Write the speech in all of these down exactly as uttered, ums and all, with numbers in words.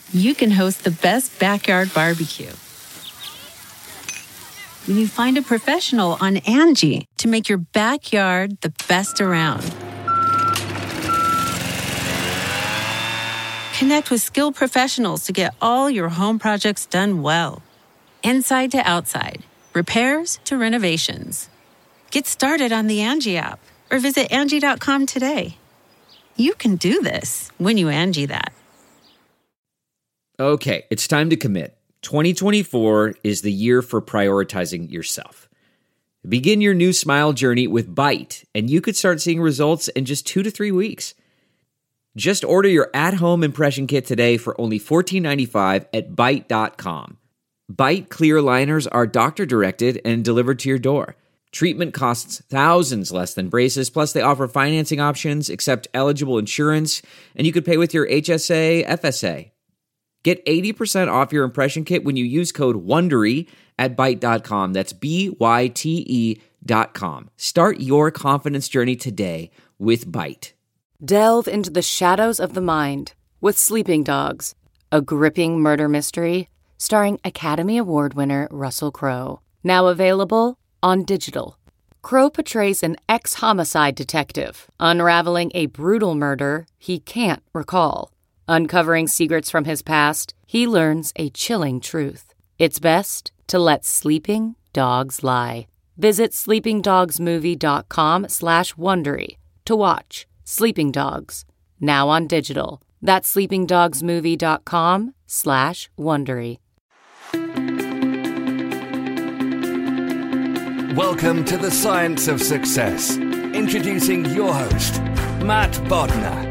you can host the best backyard barbecue. When you find a professional on Angie to make your backyard the best around. Connect with skilled professionals to get all your home projects done well. Inside to outside, repairs to renovations. Get started on the Angie app or visit Angie dot com today. You can do this when you Angie that. Okay, it's time to commit. twenty twenty-four is the year for prioritizing yourself. Begin your new smile journey with Byte, and you could start seeing results in just two to three weeks. Just order your at-home impression kit today for only fourteen ninety-five at byte dot com. Byte clear aligners are doctor-directed and delivered to your door. Treatment costs thousands less than braces, plus they offer financing options, accept eligible insurance, and you could pay with your H S A, F S A. Get eighty percent off your impression kit when you use code WONDERY at byte dot com. That's B Y T E dot com. Start your confidence journey today with Byte. Delve into the shadows of the mind with Sleeping Dogs, a gripping murder mystery starring Academy Award winner Russell Crowe. Now available on digital. Crowe portrays an ex-homicide detective unraveling a brutal murder he can't recall. Uncovering secrets from his past, he learns a chilling truth. It's best to let sleeping dogs lie. Visit sleeping dogs movie dot com slash Wondery to watch Sleeping Dogs, now on digital. That's sleeping dogs movie dot com slash Wondery. Welcome to the Science of Success. Introducing your host, Matt Bodnar.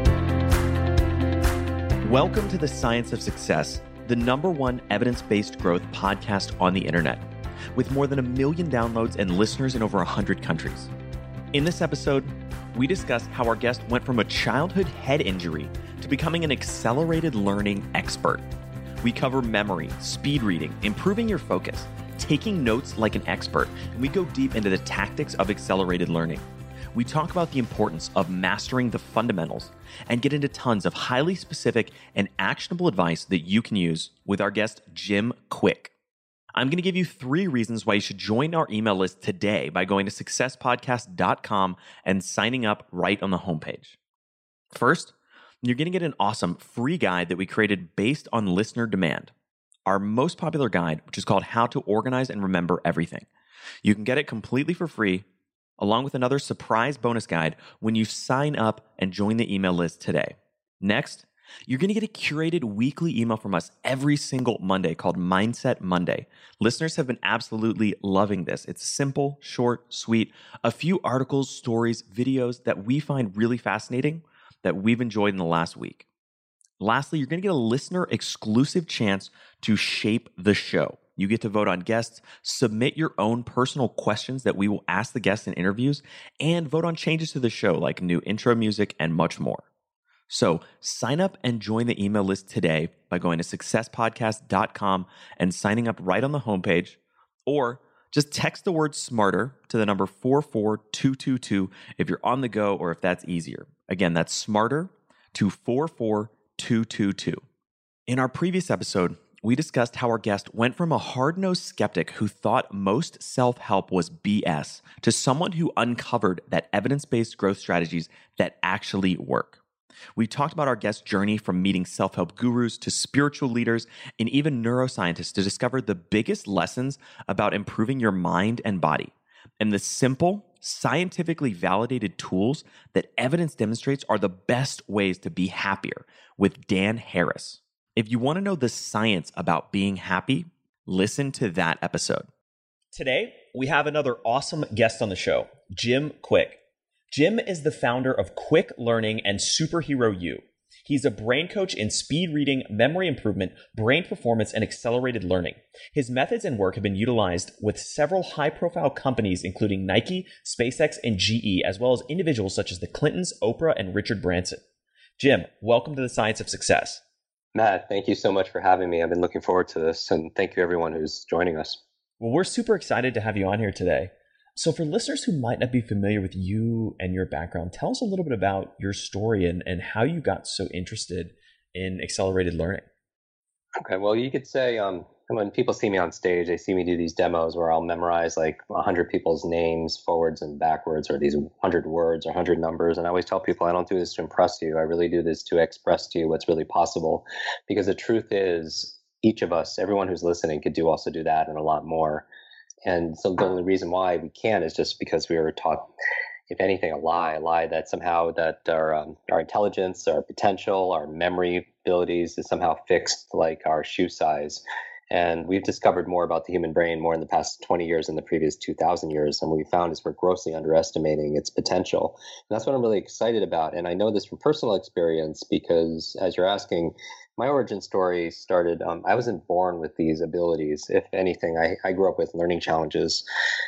Welcome to the Science of Success, the number one evidence-based growth podcast on the internet, with more than a million downloads and listeners in over one hundred countries. In this episode, we discuss how our guest went from a childhood head injury to becoming an accelerated learning expert. We cover memory, speed reading, improving your focus, taking notes like an expert, and we go deep into the tactics of accelerated learning. We talk about the importance of mastering the fundamentals and get into tons of highly specific and actionable advice that you can use with our guest, Jim Kwik. I'm going to give you three reasons why you should join our email list today by going to success podcast dot com and signing up right on the homepage. First, you're going to get an awesome free guide that we created based on listener demand. Our most popular guide, which is called How to Organize and Remember Everything. You can get it completely for free, along with another surprise bonus guide when you sign up and join the email list today. Next, you're going to get a curated weekly email from us every single Monday called Mindset Monday. Listeners have been absolutely loving this. It's simple, short, sweet, a few articles, stories, videos that we find really fascinating that we've enjoyed in the last week. Lastly, you're going to get a listener exclusive chance to shape the show. You get to vote on guests, submit your own personal questions that we will ask the guests in interviews, and vote on changes to the show like new intro music and much more. So sign up and join the email list today by going to success podcast dot com and signing up right on the homepage, or just text the word SMARTER to the number four four two two two if you're on the go or if that's easier. Again, that's SMARTER to four four two two two. In our previous episode, we discussed how our guest went from a hard-nosed skeptic who thought most self-help was B S to someone who uncovered that evidence-based growth strategies that actually work. We talked about our guest's journey from meeting self-help gurus to spiritual leaders and even neuroscientists to discover the biggest lessons about improving your mind and body, and the simple, scientifically validated tools that evidence demonstrates are the best ways to be happier with Dan Harris. If you want to know the science about being happy, listen to that episode. Today, we have another awesome guest on the show, Jim Kwik. Jim is the founder of Kwik Learning and Superhero U. He's a brain coach in speed reading, memory improvement, brain performance, and accelerated learning. His methods and work have been utilized with several high-profile companies, including Nike, SpaceX, and G E, as well as individuals such as the Clintons, Oprah, and Richard Branson. Jim, welcome to the Science of Success. Matt, thank you so much for having me. I've been looking forward to this, and thank you everyone who's joining us. Well, we're super excited to have you on here today. So for listeners who might not be familiar with you and your background, tell us a little bit about your story and, and how you got so interested in accelerated learning. Okay, well, you could say um, when people see me on stage, they see me do these demos where I'll memorize like one hundred people's names forwards and backwards, or these one hundred words or one hundred numbers. And I always tell people I don't do this to impress you. I really do this to express to you what's really possible. Because the truth is, each of us, everyone who's listening, could do also do that and a lot more. And so the only reason why we can is just because we were taught, if anything, a lie, a lie that somehow that our um, our intelligence, our potential, our memory abilities is somehow fixed like our shoe size. And we've discovered more about the human brain more in the past twenty years than the previous two thousand years. And what we found is we're grossly underestimating its potential. And that's what I'm really excited about. And I know this from personal experience because, as you're asking, my origin story started, um, I wasn't born with these abilities. If anything, I, I grew up with learning challenges.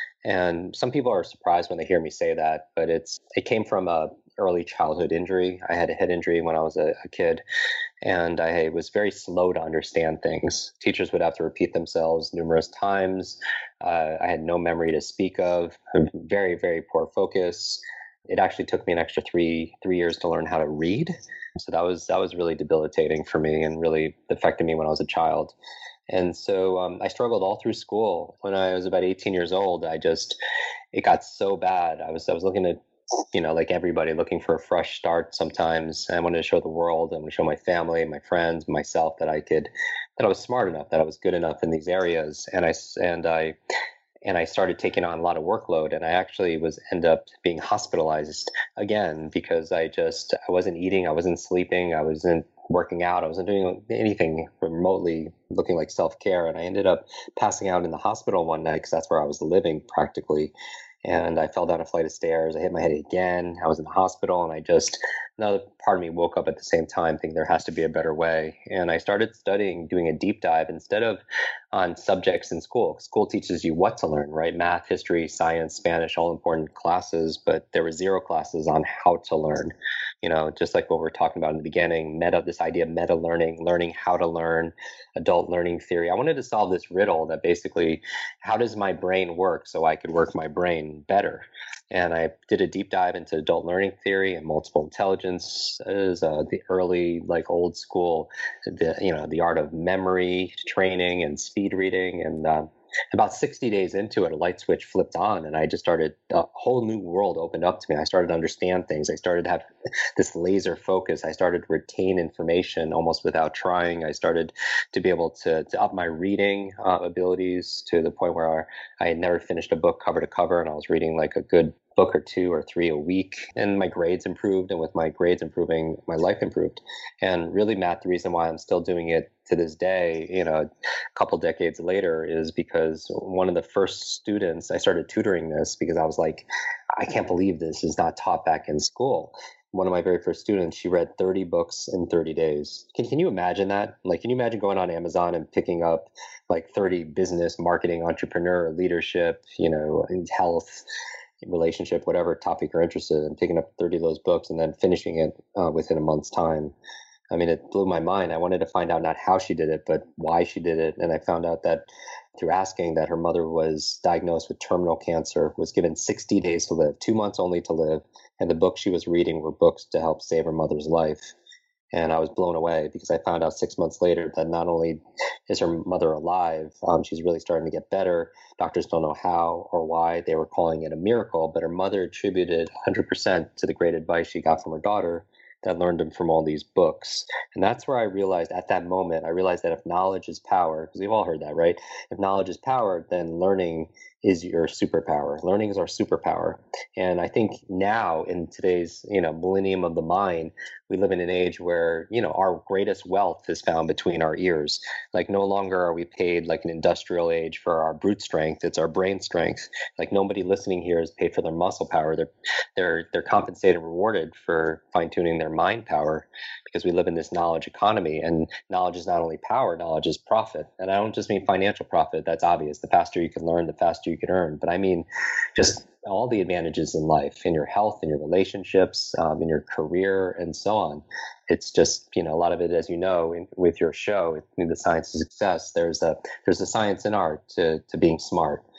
And some people are surprised when they hear me say that, but it's it came from a early childhood injury. I had a head injury when I was a, a kid, and I was very slow to understand things. Teachers would have to repeat themselves numerous times. Uh, I had no memory to speak of, very, very poor focus. It actually took me an extra three three years to learn how to read. So that was that was really debilitating for me and really affected me when I was a child. And so um, I struggled all through school. When I was about eighteen years old, I just, it got so bad. I was I was looking at, you know, like everybody, looking for a fresh start sometimes. I wanted to show the world, I wanted to show my family, my friends, myself that I could, that I was smart enough, that I was good enough in these areas. And I, and I, and I started taking on a lot of workload, and I actually was end up being hospitalized again because I just I wasn't eating, I wasn't sleeping, I wasn't working out, I wasn't doing anything remotely looking like self-care, and I ended up passing out in the hospital one night because that's where I was living practically. And I fell down a flight of stairs. I hit my head again. I was in the hospital, and I just, another part of me woke up at the same time thinking there has to be a better way. And I started studying, doing a deep dive instead of on subjects in school. School teaches you what to learn, right? Math, history, science, Spanish, all important classes, but there were zero classes on how to learn. You know, just like what we were talking about in the beginning, meta, this idea of meta learning, learning how to learn, adult learning theory. I wanted to solve this riddle that basically, how does my brain work so I could work my brain better? And I did a deep dive into adult learning theory and multiple intelligence, is uh, the early, like old school, the, you know, the art of memory training and speed reading. And uh, about sixty days into it, a light switch flipped on, and I just started, a whole new world opened up to me. I started to understand things. I started to have this laser focus. I started to retain information almost without trying. I started to be able to, to up my reading uh, abilities to the point where I had never finished a book cover to cover, and I was reading like a good book or two or three a week, and my grades improved, and with my grades improving, my life improved. And really, Matt, the reason why I'm still doing it to this day, you know, a couple decades later, is because one of the first students, I started tutoring this because I was like, I can't believe this is not taught back in school. One of my very first students, she read thirty books in thirty days. Can, can you imagine that? Like, can you imagine going on Amazon and picking up like thirty business, marketing, entrepreneur, leadership, you know, health, relationship, whatever topic you're interested in, picking up thirty of those books and then finishing it uh, within a month's time? I mean, it blew my mind. I wanted to find out not how she did it, but why she did it. And I found out that through asking that her mother was diagnosed with terminal cancer, was given sixty days to live, two months only to live. And the books she was reading were books to help save her mother's life. And I was blown away because I found out six months later that not only is her mother alive, um, she's really starting to get better. Doctors don't know how or why. They were calling it a miracle, but her mother attributed one hundred percent to the great advice she got from her daughter that learned them from all these books. And that's where I realized at that moment, I realized that if knowledge is power, because we've all heard that, right? If knowledge is power, then learning is your superpower. Learning is our superpower. And I think now in today's, you know, millennium of the mind, we live in an age where, you know, our greatest wealth is found between our ears. Like, no longer are we paid like an industrial age for our brute strength. It's our brain strength. Like, nobody listening here is paid for their muscle power. They're, they're, they're compensated and rewarded for fine tuning their mind power, because we live in this knowledge economy, and knowledge is not only power, knowledge is profit. And I don't just mean financial profit. That's obvious. The faster you can learn, the faster you can earn. But I mean just all the advantages in life, in your health, in your relationships, um, in your career, and so on. It's just, you know, a lot of it, as you know, in, with your show, in The Science of Success, there's a there's a science and art to to being smart.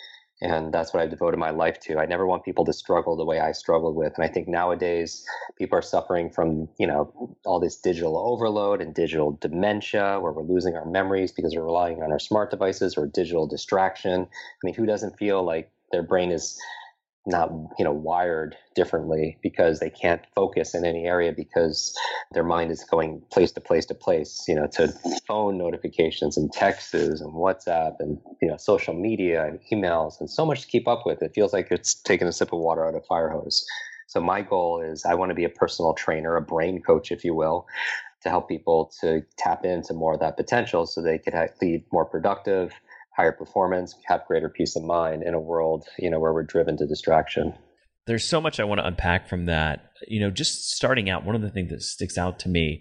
And that's what I've devoted my life to. I never want people to struggle the way I struggled with. And I think nowadays people are suffering from, you know, all this digital overload and digital dementia, where we're losing our memories because we're relying on our smart devices, or digital distraction. I mean, who doesn't feel like their brain is not, you know, wired differently because they can't focus in any area because their mind is going place to place to place, you know, to phone notifications and texts and WhatsApp and, you know, social media and emails and so much to keep up with. It feels like it's taking a sip of water out of a fire hose. So my goal is I want to be a personal trainer, a brain coach, if you will, to help people to tap into more of that potential so they could lead more productive, higher performance, have greater peace of mind in a world, you know, where we're driven to distraction. There's so much I want to unpack from that. You know, just starting out, one of the things that sticks out to me,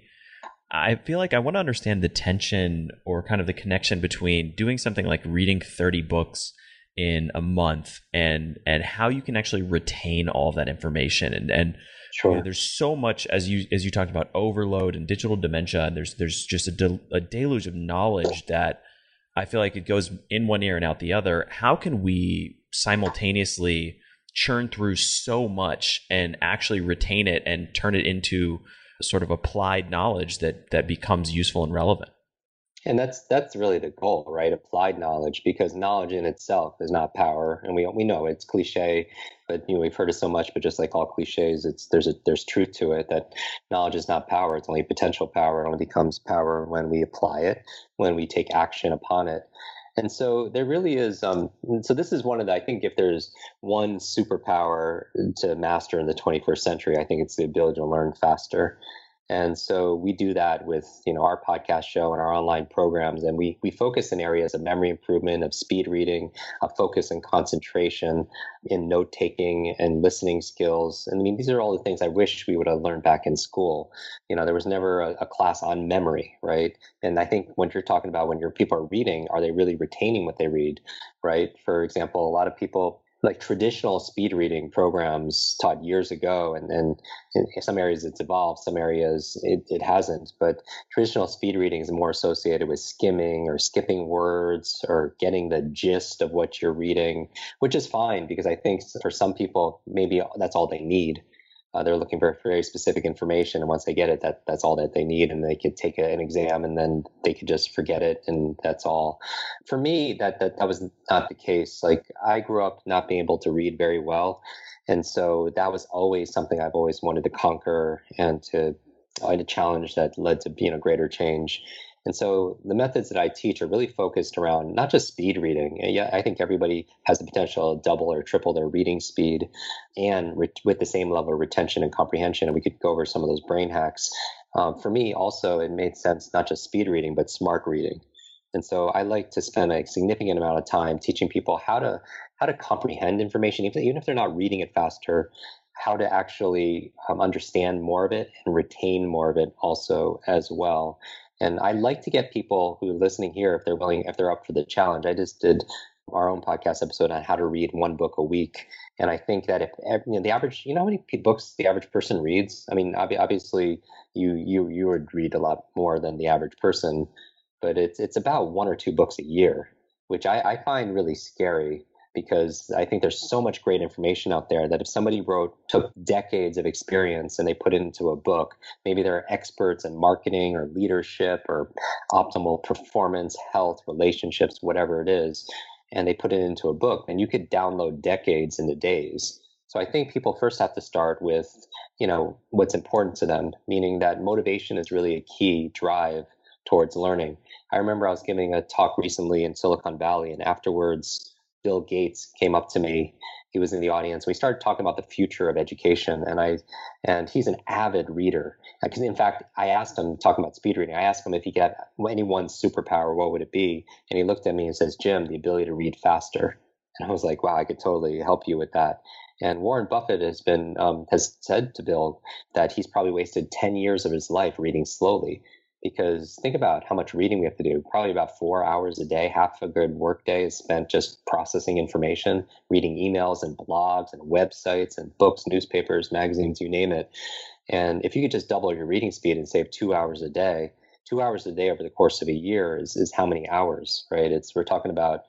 I feel like I want to understand the tension or kind of the connection between doing something like reading thirty books in a month and and how you can actually retain all that information. And and sure. You know, there's so much, as you as you talked about, overload and digital dementia, and there's there's just a, del- a deluge of knowledge that I feel like it goes in one ear and out the other. How can we simultaneously churn through so much and actually retain it and turn it into sort of applied knowledge that that becomes useful and relevant? And that's that's really the goal, right? Applied knowledge, because knowledge in itself is not power, and we we know it's cliche, but you know we've heard it so much. But just like all cliches, it's there's a there's truth to it that knowledge is not power; it's only potential power. It only becomes power when we apply it, when we take action upon it. And so there really is. Um, so this is one of the. I think if there's one superpower to master in the twenty-first century, I think it's the ability to learn faster. And so we do that with, you know, our podcast show and our online programs. And we we focus in areas of memory improvement, of speed reading, of focus and concentration, in note taking and listening skills. And I mean, these are all the things I wish we would have learned back in school. You know, there was never a, a class on memory, right? And I think when you're talking about when your people are reading, are they really retaining what they read, right? For example, a lot of people, like traditional speed reading programs taught years ago, and, and in some areas it's evolved, some areas it, it hasn't, but traditional speed reading is more associated with skimming or skipping words or getting the gist of what you're reading, which is fine because I think for some people, maybe that's all they need. Uh, they're looking for very specific information, and once they get it, that that's all that they need, and they could take a, an exam, and then they could just forget it, and that's all. For me, that that that was not the case. Like I grew up not being able to read very well, and so that was always something I've always wanted to conquer and to I had a challenge that led to you know greater change. And so the methods that I teach are really focused around not just speed reading. Yeah, I think everybody has the potential to double or triple their reading speed, and re- with the same level of retention and comprehension. And we could go over some of those brain hacks. Um, for me, also, it made sense not just speed reading, but smart reading. And so I like to spend a significant amount of time teaching people how to how to comprehend information, even, even if they're not reading it faster, how to actually um, understand more of it and retain more of it also as well. And I like to get people who are listening here, if they're willing, if they're up for the challenge. I just did our own podcast episode on how to read one book a week. And I think that if you know, the average, you know how many books the average person reads? I mean, obviously you you you would read a lot more than the average person, but it's it's about one or two books a year, which I, I find really scary. Because I think there's so much great information out there that if somebody wrote, took decades of experience and they put it into a book, maybe they're experts in marketing or leadership or optimal performance, health, relationships, whatever it is, and they put it into a book, and you could download decades into days. So I think people first have to start with, you know, what's important to them, meaning that motivation is really a key drive towards learning. I remember I was giving a talk recently in Silicon Valley, and afterwards, Bill Gates came up to me. He was in the audience. We started talking about the future of education, and I, and he's an avid reader. Because in fact, I asked him, talking about speed reading, I asked him if he could have any one superpower, what would it be? And he looked at me and says, "Jim, the ability to read faster." And I was like, "Wow, I could totally help you with that." And Warren Buffett has been um, has said to Bill that he's probably wasted ten years of his life reading slowly. Because think about how much reading we have to do. Probably about four hours a day. Half a good work day is spent just processing information, reading emails and blogs and websites and books, newspapers, magazines, you name it. And if you could just double your reading speed and save two hours a day, two hours a day over the course of a year is, is how many hours, right? It's we're talking about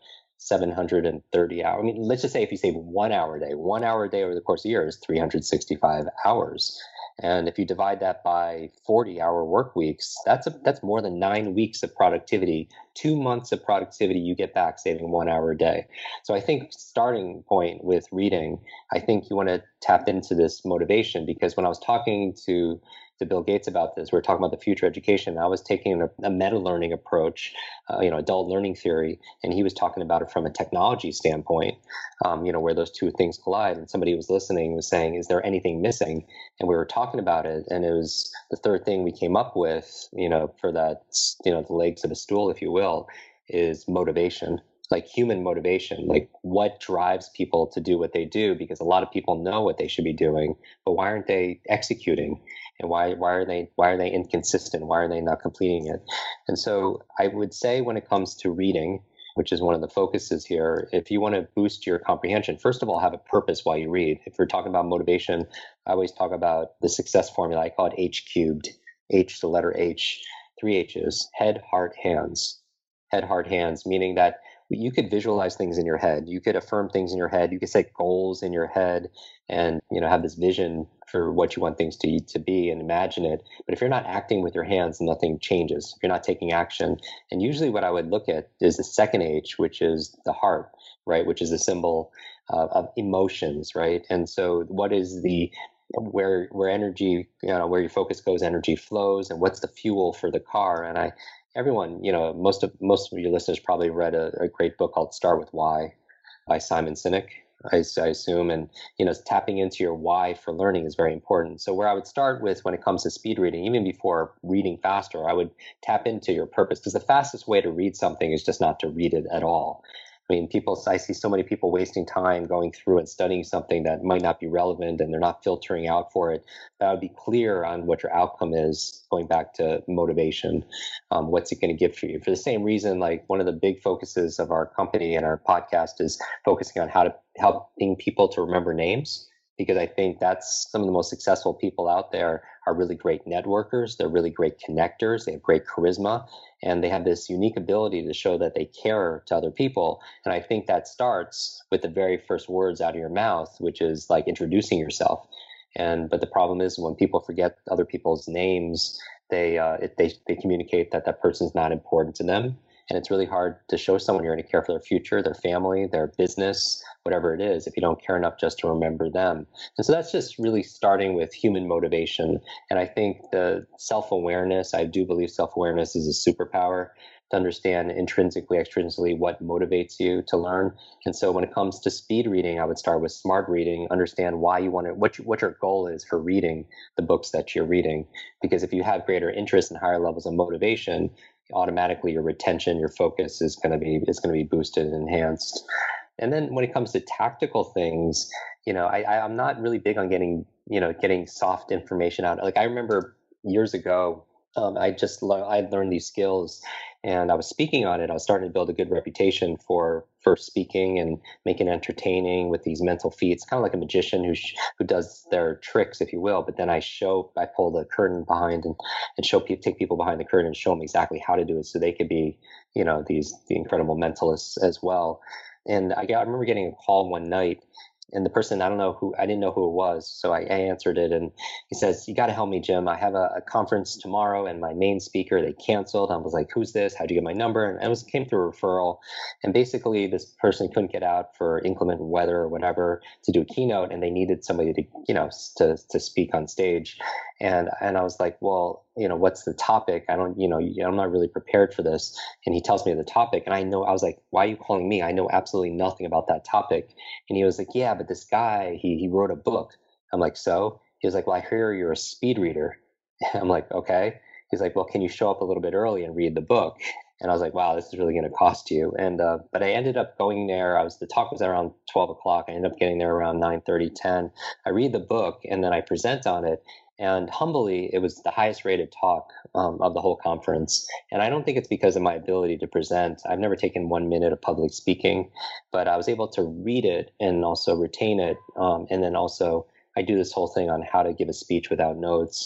seven hundred thirty hours. I mean, let's just say if you save one hour a day, one hour a day over the course of a year is three hundred sixty-five hours. And if you divide that by forty hour work weeks, that's a, that's more than nine weeks of productivity, two months of productivity you get back saving one hour a day. So I think starting point with reading, I think you want to tap into this motivation, because when I was talking to to Bill Gates about this, we were talking about the future education. I was taking a, a meta-learning approach, uh, you know, adult learning theory, and he was talking about it from a technology standpoint, um, you know, where those two things collide. And somebody was listening was saying, is there anything missing? And we were talking about it, and it was the third thing we came up with, you know, for that, you know, the legs of a stool, if you will, is motivation. Like human motivation, like what drives people to do what they do, because a lot of people know what they should be doing, but why aren't they executing? And why why are they why are they inconsistent? Why are they not completing it? And so I would say when it comes to reading, which is one of the focuses here, if you want to boost your comprehension, first of all, have a purpose while you read. If we're talking about motivation, I always talk about the success formula. I call it H cubed. H, the letter H, three H's: head, heart, hands. Head, heart, hands, meaning that you could visualize things in your head. You could affirm things in your head. You could set goals in your head and, you know, have this vision for what you want things to, to be and imagine it. But if you're not acting with your hands, nothing changes. If you're not taking action. And usually what I would look at is the second H, which is the heart, right? Which is a symbol uh, of emotions, right? And so what is the where where energy, you know, where your focus goes, energy flows, and what's the fuel for the car? And I Everyone, you know, most of most of your listeners probably read a, a great book called Start With Why by Simon Sinek, I, I assume. And, you know, tapping into your why for learning is very important. So where I would start with when it comes to speed reading, even before reading faster, I would tap into your purpose, because the fastest way to read something is just not to read it at all. I mean, people, I see so many people wasting time going through and studying something that might not be relevant, and they're not filtering out for it. That would be clear on what your outcome is, going back to motivation. Um, what's it going to give for you? For the same reason, like one of the big focuses of our company and our podcast is focusing on how to helping people to remember names. Because I think that's some of the most successful people out there are really great networkers. They're really great connectors. They have great charisma, and they have this unique ability to show that they care to other people. And I think that starts with the very first words out of your mouth, which is like introducing yourself. And but the problem is when people forget other people's names, they uh, it, they they communicate that that person's not important to them. And it's really hard to show someone you're going to care for their future, their family, their business, whatever it is, if you don't care enough just to remember them. And so that's just really starting with human motivation. And I think the self-awareness, I do believe self-awareness is a superpower to understand intrinsically, extrinsically what motivates you to learn. And so when it comes to speed reading, I would start with smart reading, understand why you want to, what, you, what your goal is for reading the books that you're reading. Because if you have greater interest and higher levels of motivation, automatically your retention, your focus is going to be is going to be boosted and enhanced. And then when it comes to tactical things, you know, I, I, I'm not really big on getting, you know, getting soft information out. Like I remember years ago, um, I just le- I learned these skills, and I was speaking on it. I was starting to build a good reputation for for speaking and making it entertaining with these mental feats, kind of like a magician who sh- who does their tricks, if you will. But then I show, I pull the curtain behind and, and show people, take people behind the curtain and show them exactly how to do it, so they could be, you know, these the incredible mentalists as well. And I, got, I remember getting a call one night, and the person, I don't know who, I didn't know who it was. So I, I answered it, and he says, "You got to help me, Jim. I have a, a conference tomorrow, and my main speaker, they canceled." I was like, "Who's this? How'd you get my number?" And it was came through a referral. And basically this person couldn't get out for inclement weather or whatever to do a keynote, and they needed somebody to, you know, to, to speak on stage. And, and I was like, well, you know, what's the topic? I don't, you know, I'm not really prepared for this. And he tells me the topic, and I know, I was like, why are you calling me? I know absolutely nothing about that topic. And he was like, yeah, but this guy, he, he wrote a book. I'm like, so? He was like, well, I hear you're a speed reader. I'm like, okay. He's like, well, can you show up a little bit early and read the book? And I was like, wow, this is really going to cost you. And, uh, but I ended up going there. I was, the talk was around twelve o'clock. I ended up getting there around nine thirty, ten. I read the book, and then I present on it. And humbly, it was the highest rated talk um, of the whole conference. And I don't think it's because of my ability to present. I've never taken one minute of public speaking, but I was able to read it and also retain it. Um, and then also, I do this whole thing on how to give a speech without notes.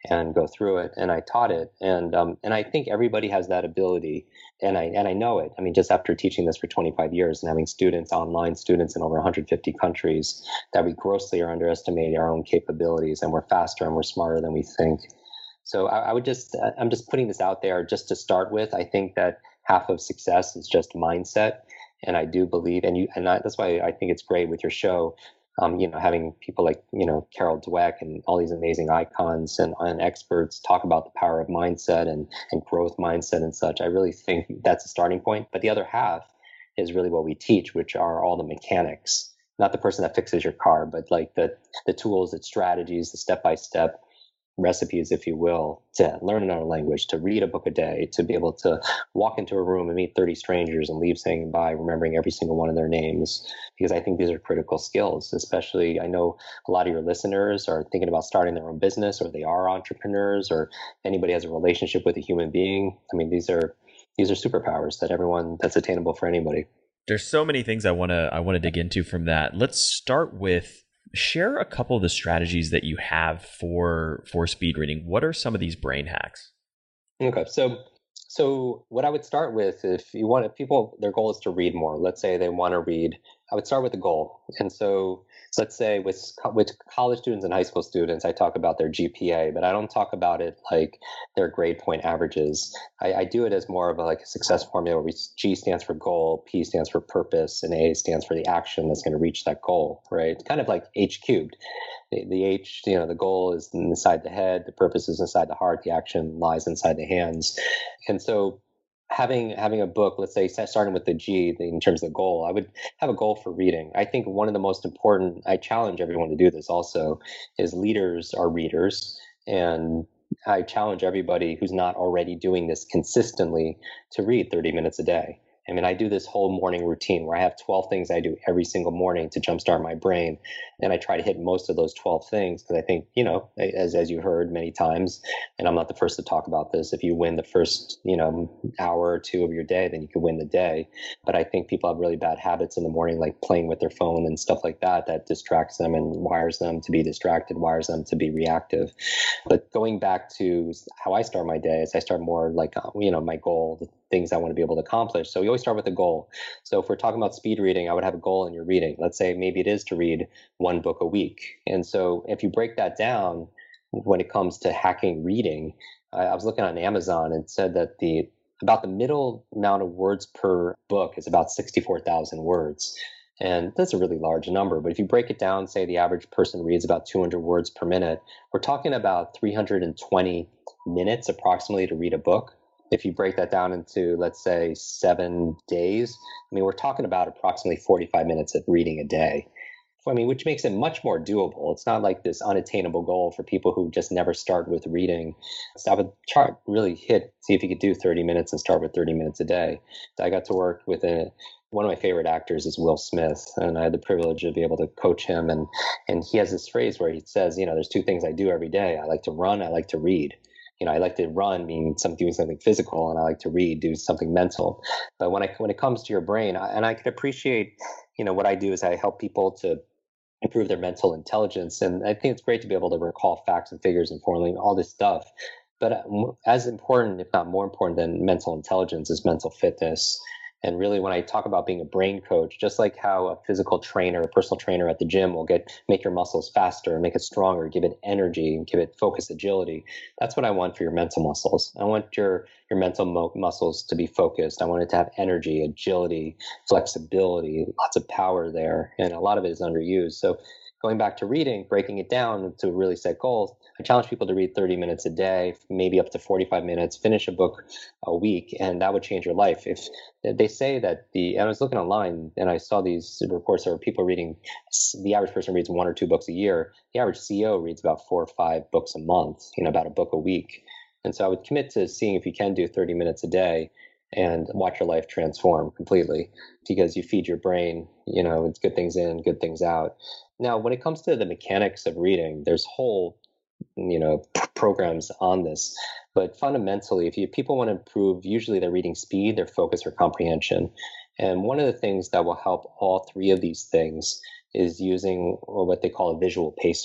and go through it. And I taught it. And um, and I think everybody has that ability. And I and I know it. I mean, just after teaching this for twenty-five years and having students, online students in over one hundred fifty countries, that we grossly are underestimating our own capabilities, and we're faster and we're smarter than we think. So I, I would just, I'm just putting this out there just to start with. I think that half of success is just mindset. And I do believe, and you, and I, that's why I think it's great with your show, um, you know, having people like, you know, Carol Dweck and all these amazing icons and, and experts talk about the power of mindset and, and growth mindset and such. I really think that's a starting point. But the other half is really what we teach, which are all the mechanics, not the person that fixes your car, but like the, the tools, the strategies, the step-by-step recipes, if you will, to learn another language, to read a book a day, to be able to walk into a room and meet thirty strangers and leave saying bye, remembering every single one of their names, because I think these are critical skills. Especially, I know a lot of your listeners are thinking about starting their own business, or they are entrepreneurs, or anybody has a relationship with a human being. I mean, these are these are superpowers that everyone, that's attainable for anybody. There's so many things I want to I want to dig into from that. Let's start with, share a couple of the strategies that you have for for speed reading. What are some of these brain hacks? Okay, so so what I would start with, if you want, if people, their goal is to read more. Let's say they want to read. I would start with the goal. And so let's say with with college students and high school students, I talk about their G P A, but I don't talk about it like their grade point averages. I, I do it as more of a, like a success formula where G stands for goal, P stands for purpose, and A stands for the action that's going to reach that goal, right? It's kind of like H cubed. The, the H, you know, the goal is inside the head, the purpose is inside the heart, the action lies inside the hands. And so having having a book, let's say starting with the G in terms of the goal, I would have a goal for reading. I think one of the most important, I challenge everyone to do this also, is leaders are readers. And I challenge everybody who's not already doing this consistently to read thirty minutes a day. I mean, I do this whole morning routine where I have twelve things I do every single morning to jumpstart my brain. And I try to hit most of those twelve things because I think, you know, as as you heard many times, and I'm not the first to talk about this, if you win the first, you know, hour or two of your day, then you can win the day. But I think people have really bad habits in the morning, like playing with their phone and stuff like that, that distracts them and wires them to be distracted, wires them to be reactive. But going back to how I start my day is I start more like, you know, my goal, the things I want to be able to accomplish. So we always start with a goal. So if we're talking about speed reading, I would have a goal in your reading. Let's say maybe it is to read one book a week. And so if you break that down, when it comes to hacking reading, I, I was looking on Amazon and said that the about the middle amount of words per book is about sixty-four thousand words. And that's a really large number. But if you break it down, say the average person reads about two hundred words per minute, we're talking about three hundred twenty minutes approximately to read a book. If you break that down into, let's say, seven days, I mean, we're talking about approximately forty-five minutes of reading a day. I mean, which makes it much more doable. It's not like this unattainable goal for people who just never start with reading. So I would chart really hit, see if you could do thirty minutes and start with thirty minutes a day. So I got to work with a, one of my favorite actors is Will Smith, and I had the privilege to be able to coach him. And, and he has this phrase where he says, you know, there's two things I do every day. I like to run, I like to read. You know, I like to run, meaning some, doing something physical, and I like to read, do something mental. But when I when it comes to your brain, I, and I can appreciate, you know, what I do is I help people to improve their mental intelligence, and I think it's great to be able to recall facts and figures and formulating all this stuff. But as important, if not more important than mental intelligence, is mental fitness. And really, when I talk about being a brain coach, just like how a physical trainer, a personal trainer at the gym will get make your muscles faster, make it stronger, give it energy, give it focus, agility. That's what I want for your mental muscles. I want your your mental mo- muscles to be focused. I want it to have energy, agility, flexibility, lots of power there, and a lot of it is underused. So going back to reading, breaking it down to really set goals, I challenge people to read thirty minutes a day, maybe up to forty-five minutes, finish a book a week, and that would change your life. If they say that the, and I was looking online and I saw these reports that were people reading, the average person reads one or two books a year. The average C E O reads about four or five books a month, you know, about a book a week. And so I would commit to seeing if you can do thirty minutes a day and watch your life transform completely, because you feed your brain, you know, it's good things in, good things out. Now, when it comes to the mechanics of reading, there's whole, you know, programs on this. But fundamentally, if you people want to improve, usually they're reading speed, their focus, or comprehension. And one of the things that will help all three of these things is using what they call a visual pacer.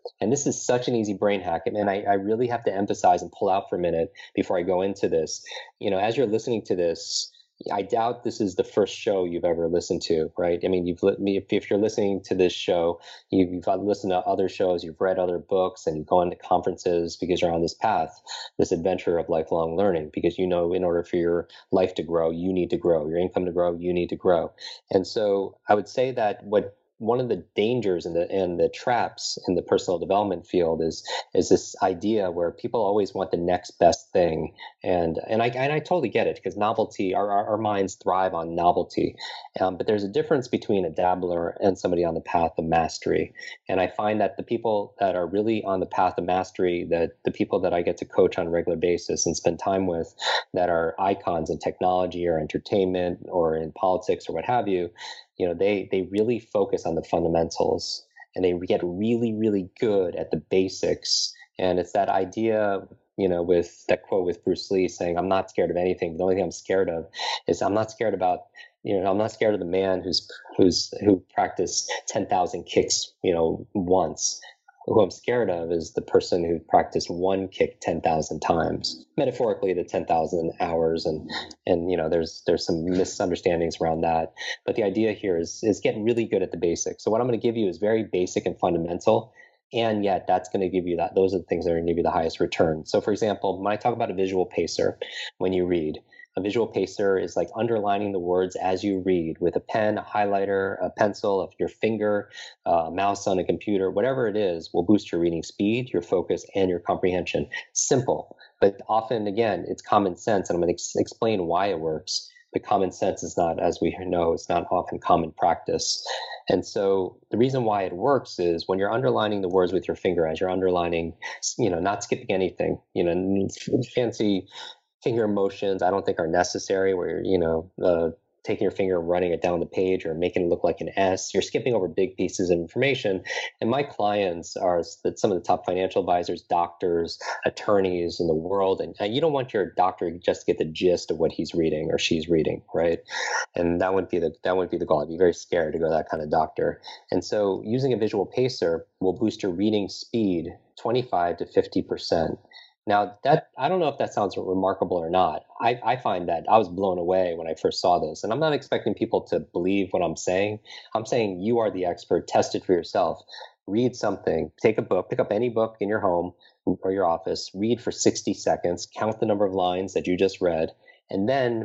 And this is such an easy brain hack. And I, I really have to emphasize and pull out for a minute before I go into this. You know, as you're listening to this, I doubt this is the first show you've ever listened to, right? I mean, you've if you're listening to this show, you've listened to other shows, you've read other books, and you've gone to conferences because you're on this path, this adventure of lifelong learning, because you know in order for your life to grow, you need to grow. Your income to grow, you need to grow. And so I would say that what one of the dangers and the and the traps in the personal development field is is this idea where people always want the next best thing, and and I and I totally get it, because novelty, our our, our minds thrive on novelty, um, but there's a difference between a dabbler and somebody on the path of mastery. And I find that the people that are really on the path of mastery, that the people that I get to coach on a regular basis and spend time with, that are icons in technology or entertainment or in politics or what have you. You know, they they really focus on the fundamentals, and they get really, really good at the basics. And it's that idea, you know, with that quote with Bruce Lee saying, "I'm not scared of anything. The only thing I'm scared of is I'm not scared about, you know, I'm not scared of the man who's who's who practiced ten thousand kicks, you know, once. Who I'm scared of is the person who practiced one kick ten thousand times." Metaphorically, the ten thousand hours, and and you know, there's there's some misunderstandings around that. But the idea here is is get really good at the basics. So what I'm going to give you is very basic and fundamental, and yet that's going to give you that. Those are the things that are going to give you the highest return. So, for example, when I talk about a visual pacer, when you read. A visual pacer is like underlining the words as you read with a pen, a highlighter, a pencil, of your finger, a mouse on a computer, whatever it is, will boost your reading speed, your focus, and your comprehension. Simple, but often, again, it's common sense, and I'm going to ex- explain why it works. But common sense is not, as we know, it's not often common practice. And so the reason why it works is when you're underlining the words with your finger, as you're underlining, you know, not skipping anything, you know, fancy finger motions I don't think are necessary, where you're, you know, uh, taking your finger and running it down the page or making it look like an S. You're skipping over big pieces of information. And my clients are some of the top financial advisors, doctors, attorneys in the world. And you don't want your doctor just to get the gist of what he's reading or she's reading, right? And that wouldn't be the that wouldn't be the goal. I'd be very scared to go to that kind of doctor. And so using a visual pacer will boost your reading speed twenty-five to fifty percent. Now, that I don't know if that sounds remarkable or not. I, I find that I was blown away when I first saw this. And I'm not expecting people to believe what I'm saying. I'm saying you are the expert. Test it for yourself. Read something. Take a book. Pick up any book in your home or your office. Read for sixty seconds. Count the number of lines that you just read. And then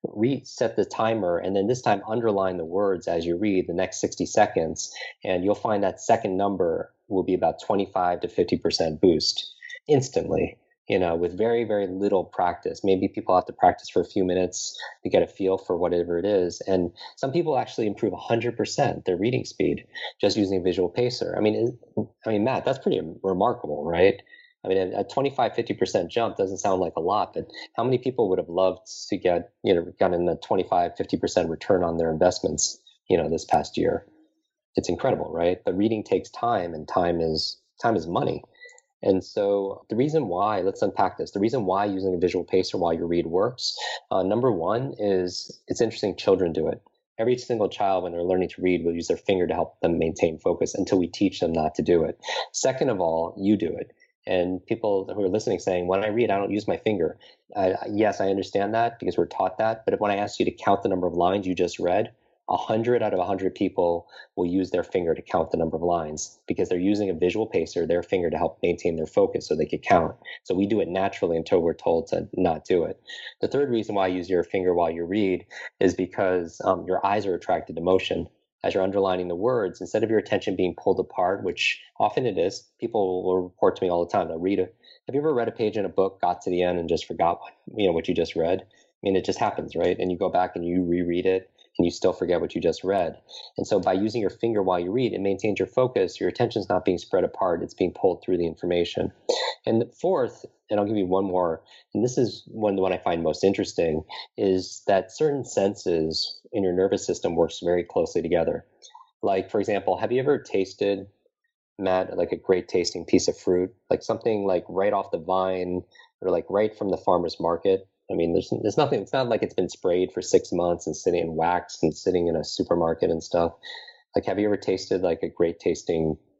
reset the timer. And then this time underline the words as you read the next sixty seconds. And you'll find that second number will be about twenty-five to fifty percent boost instantly. You know, with very, very little practice. Maybe people have to practice for a few minutes to get a feel for whatever it is. And some people actually improve one hundred percent their reading speed just using a visual pacer. I mean, I mean, Matt, that's pretty remarkable, right? I mean, a twenty-five, fifty percent jump doesn't sound like a lot, but how many people would have loved to get, you know, gotten a twenty-five, fifty percent return on their investments, you know, this past year? It's incredible, right? But reading takes time, and time is time is money. And so the reason why, let's unpack this. The reason why using a visual pacer while you read works, uh, number one is it's interesting children do it. Every single child, when they're learning to read, will use their finger to help them maintain focus until we teach them not to do it. Second of all, you do it. And people who are listening saying, when I read, I don't use my finger. Uh, yes, I understand that because we're taught that. But when I ask you to count the number of lines you just read, one hundred out of one hundred people will use their finger to count the number of lines because they're using a visual pacer, their finger, to help maintain their focus so they can count. So we do it naturally until we're told to not do it. The third reason why you use your finger while you read is because um, your eyes are attracted to motion. As you're underlining the words, instead of your attention being pulled apart, which often it is, people will report to me all the time. They'll read it. Have you ever read a page in a book, got to the end, and just forgot what, you know, what you just read? I mean, it just happens, right? And you go back and you reread it, and you still forget what you just read. And so by using your finger while you read, it maintains your focus. Your attention's not being spread apart. It's being pulled through the information. And the fourth, and I'll give you one more, and this is one the one I find most interesting, is that certain senses in your nervous system works very closely together. Like, for example, have you ever tasted, Matt, like a great tasting piece of fruit, like something like right off the vine or like right from the farmer's market? I mean, there's there's nothing, it's not like it's been sprayed for six months and sitting in wax and sitting in a supermarket and stuff. Like, have you ever tasted like a great tasting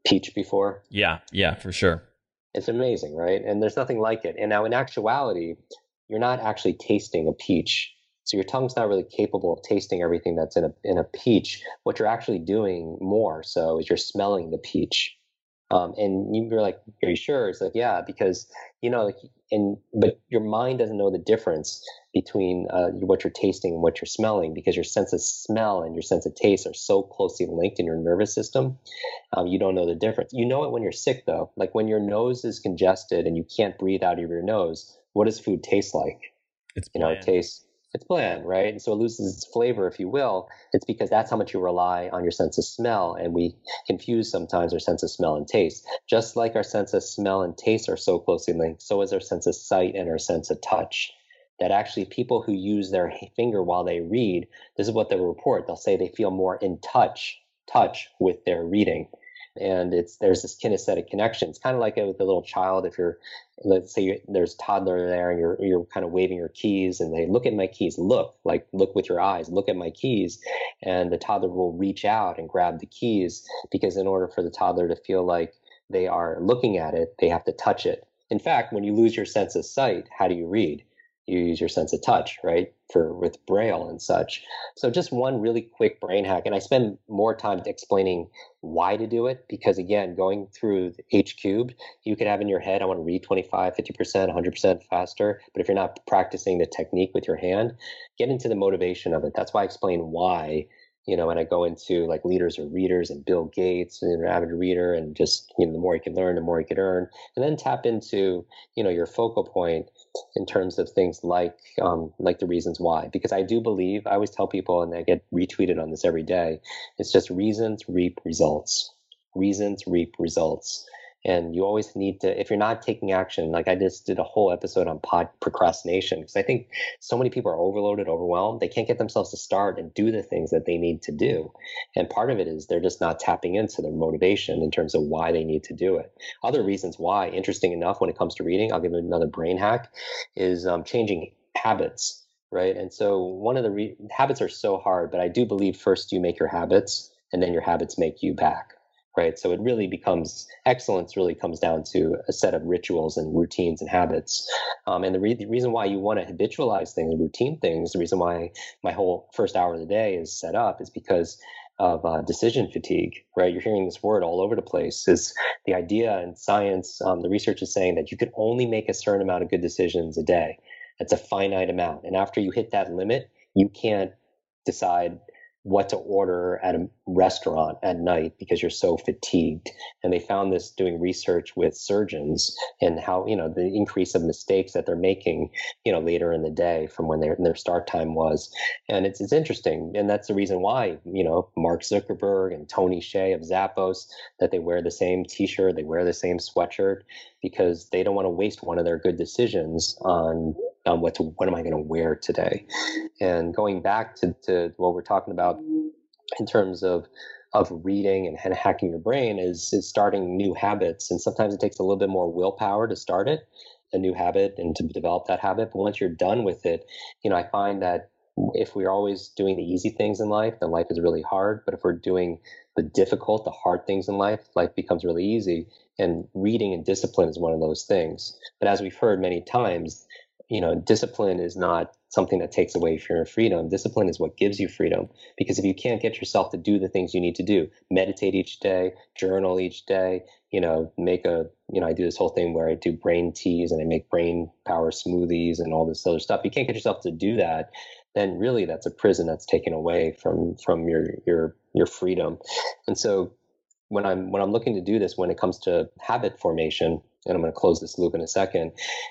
peach before? Yeah, yeah, for sure. It's amazing, right? And there's nothing like it. And now in actuality, you're not actually tasting a peach. So your tongue's not really capable of tasting everything that's in a in a peach. What you're actually doing more so is you're smelling the peach. Um, and you're like, are you sure? It's like, yeah, because, you know, like, and, but your mind doesn't know the difference between uh, what you're tasting and what you're smelling, because your sense of smell and your sense of taste are so closely linked in your nervous system. Um, you don't know the difference. You know it when you're sick, though. Like when your nose is congested and you can't breathe out of your nose, what does food taste like? It's you know, it tastes, it's bland, right? And so it loses its flavor, if you will. It's because that's how much you rely on your sense of smell. And we confuse sometimes our sense of smell and taste. Just like our sense of smell and taste are so closely linked, so is our sense of sight and our sense of touch. That actually people who use their finger while they read, this is what they'll report. They'll say they feel more in touch, touch with their reading. And it's there's this kinesthetic connection. It's kind of like with a little child. If you're, let's say you're, there's a toddler there and you're you're kind of waving your keys and they look at my keys, look, like look with your eyes, look at my keys. And the toddler will reach out and grab the keys, because in order for the toddler to feel like they are looking at it, they have to touch it. In fact, when you lose your sense of sight, how do you read? You use your sense of touch, right? For with Braille and such. So just one really quick brain hack. And I spend more time explaining why to do it, because again, going through the H cubed, you could have in your head, I want to read twenty-five, fifty percent, one hundred percent faster. But if you're not practicing the technique with your hand, get into the motivation of it. That's why I explain why. You know, and I go into like leaders or readers and Bill Gates and an avid reader, and just, you know, the more you can learn, the more you can earn, and then tap into, you know, your focal point in terms of things like, um, like the reasons why, because I do believe, I always tell people, and I get retweeted on this every day, it's just reasons reap results, reasons reap results. And you always need to, if you're not taking action, like I just did a whole episode on pod procrastination, because I think so many people are overloaded, overwhelmed. They can't get themselves to start and do the things that they need to do. And part of it is they're just not tapping into their motivation in terms of why they need to do it. Other reasons why, interesting enough, when it comes to reading, I'll give you another brain hack, is um, changing habits, right? And so one of the re- habits are so hard, but I do believe first you make your habits, and then your habits make you back. Right. So it really becomes, excellence really comes down to a set of rituals and routines and habits. Um, and the, re- the reason why you want to habitualize things, routine things, the reason why my whole first hour of the day is set up is because of uh, decision fatigue, right? You're hearing this word all over the place. Is the idea in science, um, the research is saying that you can only make a certain amount of good decisions a day. It's a finite amount. And after you hit that limit, you can't decide what to order at a restaurant at night because you're so fatigued. And they found this doing research with surgeons, and how, you know, the increase of mistakes that they're making, you know, later in the day from when their their start time was. And it's it's interesting. And that's the reason why, you know, Mark Zuckerberg and Tony Hsieh of Zappos, that they wear the same t-shirt, they wear the same sweatshirt, because they don't want to waste one of their good decisions on on what to what am I going to wear today. And going back to, to what we're talking about in terms of of reading and hacking your brain is, is starting new habits. And sometimes it takes a little bit more willpower to start it, a new habit, and to develop that habit. But once you're done with it, you know, I find that if we're always doing the easy things in life, then life is really hard. But if we're doing the difficult, the hard things in life, life becomes really easy. And reading and discipline is one of those things. But as we've heard many times, you know, discipline is not something that takes away from your freedom. Discipline is what gives you freedom. Because if you can't get yourself to do the things you need to do, meditate each day, journal each day, you know, make a, you know, I do this whole thing where I do brain teas and I make brain power smoothies and all this other stuff. You can't get yourself to do that, then really that's a prison that's taken away from, from your, your, your freedom. And so when I'm, when I'm looking to do this, when it comes to habit formation, and I'm going to close this loop in a second,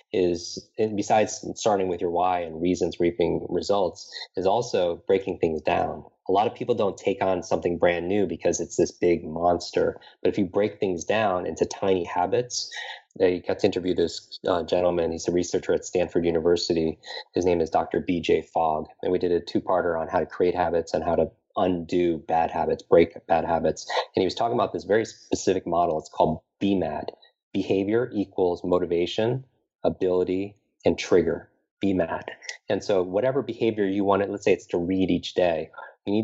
is, and besides starting with your why and reasons reaping results, is also breaking things down. A lot of people don't take on something brand new because it's this big monster. But if you break things down into tiny habits, I got to interview this uh, gentleman. He's a researcher at Stanford University. His name is Doctor B J Fogg. And we did a two-parter on how to create habits and how to undo bad habits, break bad habits. And he was talking about this very specific model. It's called B M A D. Behavior equals motivation, ability, and trigger. B M A D. And so whatever behavior you want, let's say it's to read each day, you need to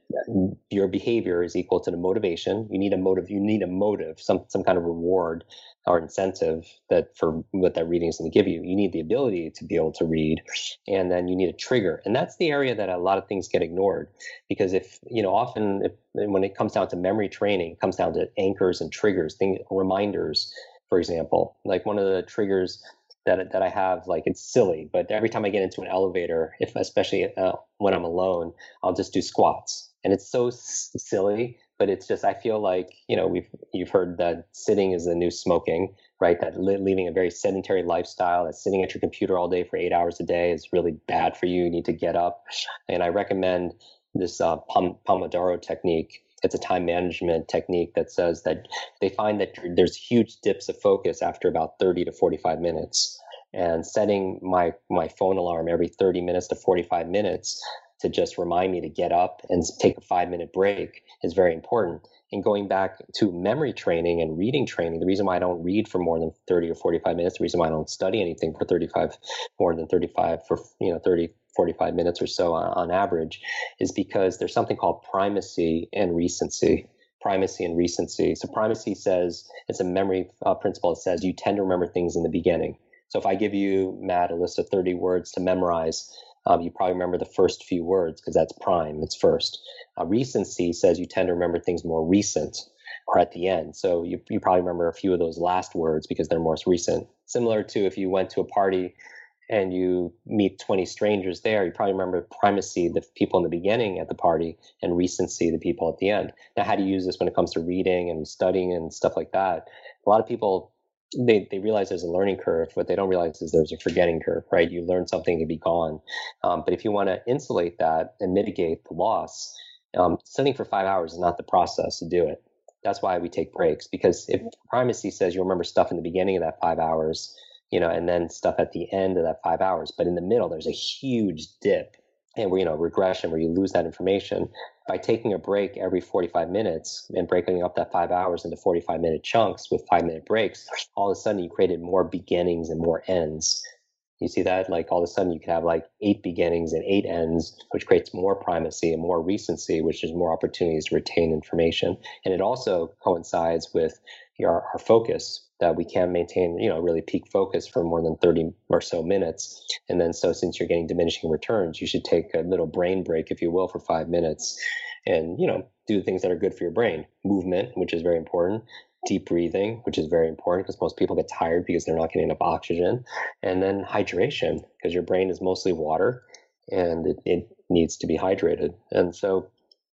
your behavior is equal to the motivation. You need a motive. You need a motive, some some kind of reward or incentive that for what that reading is going to give you. You need the ability to be able to read, and then you need a trigger. And that's the area that a lot of things get ignored, because if you know, often if, when it comes down to memory training, it comes down to anchors and triggers, things, reminders. For example, like one of the triggers that that I have, like it's silly, but every time I get into an elevator, if especially uh, when I'm alone, I'll just do squats, and it's so s- silly, but it's just I feel like you know we've you've heard that sitting is the new smoking, right? That li- leading a very sedentary lifestyle, that sitting at your computer all day for eight hours a day is really bad for you. You need to get up, and I recommend this uh, Pom- Pomodoro technique. It's a time management technique that says that they find that there's huge dips of focus after about thirty to forty-five minutes. And setting my, my phone alarm every thirty minutes to forty-five minutes to just remind me to get up and take a five minute break is very important. And going back to memory training and reading training, the reason why I don't read for more than thirty or forty-five minutes, the reason why I don't study anything for thirty-five, more than thirty-five for, you know, thirty, forty-five minutes or so on, on average, is because there's something called primacy and recency. Primacy and recency. So primacy says, it's a memory uh, principle. It says you tend to remember things in the beginning. So if I give you, Matt, a list of thirty words to memorize, um, you probably remember the first few words because that's prime, it's first. Uh, recency says you tend to remember things more recent or at the end. So you, you probably remember a few of those last words because they're more recent. Similar to if you went to a party and you meet twenty strangers there, you probably remember primacy, the people in the beginning at the party, and recency, the people at the end. Now, how do you use this when it comes to reading and studying and stuff like that? A lot of people, they, they realize there's a learning curve. What they don't realize is there's a forgetting curve, right? You learn something to be gone. Um, but if you want to insulate that and mitigate the loss, um, studying for five hours is not the process to do it. That's why we take breaks, because if primacy says you remember stuff in the beginning of that five hours, you know, and then stuff at the end of that five hours. But in the middle, there's a huge dip and where, you know, regression where you lose that information. By taking a break every forty-five minutes and breaking up that five hours into forty-five minute chunks with five minute breaks, all of a sudden you created more beginnings and more ends. You see that? Like all of a sudden you could have like eight beginnings and eight ends, which creates more primacy and more recency, which is more opportunities to retain information. And it also coincides with your, our focus, that we can maintain, you know, really peak focus for more than thirty or so minutes. And then, so since you're getting diminishing returns, you should take a little brain break, if you will, for five minutes and, you know, do the things that are good for your brain. Movement, which is very important. Deep breathing, which is very important because most people get tired because they're not getting enough oxygen. And then hydration, because your brain is mostly water and it, it needs to be hydrated. And so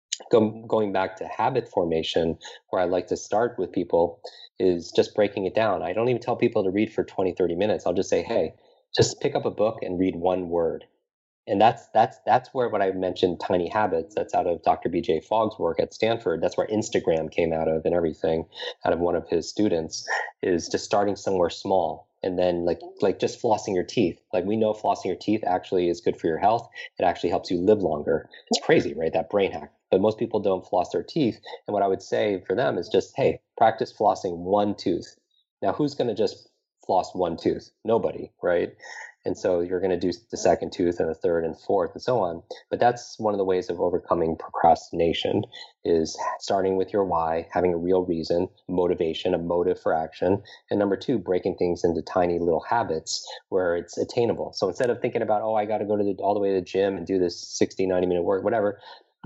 Go, going back to habit formation, where I like to start with people is just breaking it down. I don't even tell people to read for twenty, thirty minutes. I'll just say, hey, just pick up a book and read one word. And that's that's that's where what I mentioned, Tiny Habits, that's out of Doctor B J Fogg's work at Stanford. That's where Instagram came out of and everything, out of one of his students, is just starting somewhere small. And then like like just flossing your teeth. Like we know flossing your teeth actually is good for your health. It actually helps you live longer. It's crazy, right? That brain hack. But most people don't floss their teeth. And what I would say for them is just, hey, practice flossing one tooth. Now, who's going to just floss one tooth? Nobody, right? And so you're going to do the second tooth and the third and fourth and so on. But that's one of the ways of overcoming procrastination, is starting with your why, having a real reason, motivation, a motive for action. And number two, breaking things into tiny little habits where it's attainable. So instead of thinking about, oh, I got to go to the, all the way to the gym and do this sixty, ninety minute work, whatever,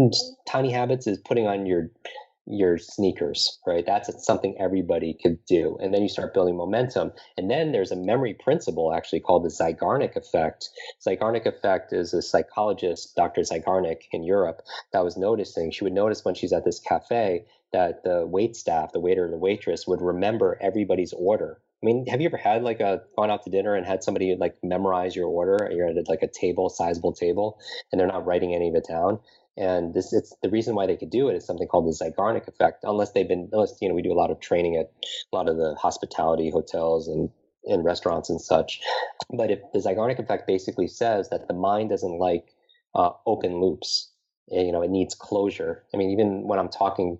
tiny habits is putting on your your sneakers, right? That's something everybody could do. And then you start building momentum. And then there's a memory principle actually called the Zeigarnik effect. Zeigarnik effect is a psychologist, Doctor Zeigarnik in Europe, that was noticing, she would notice when she's at this cafe that the wait staff, the waiter and the waitress, would remember everybody's order. I mean, have you ever had like a gone out to dinner and had somebody like memorize your order? You're at like a table, sizable table, and they're not writing any of it down. And this, it's the reason why they could do it is something called the Zeigarnik effect. Unless they've been, unless, you know, we do a lot of training at a lot of the hospitality hotels and, and restaurants and such. But if the Zeigarnik effect basically says that the mind doesn't like uh, open loops, you know, it needs closure. I mean, even when I'm talking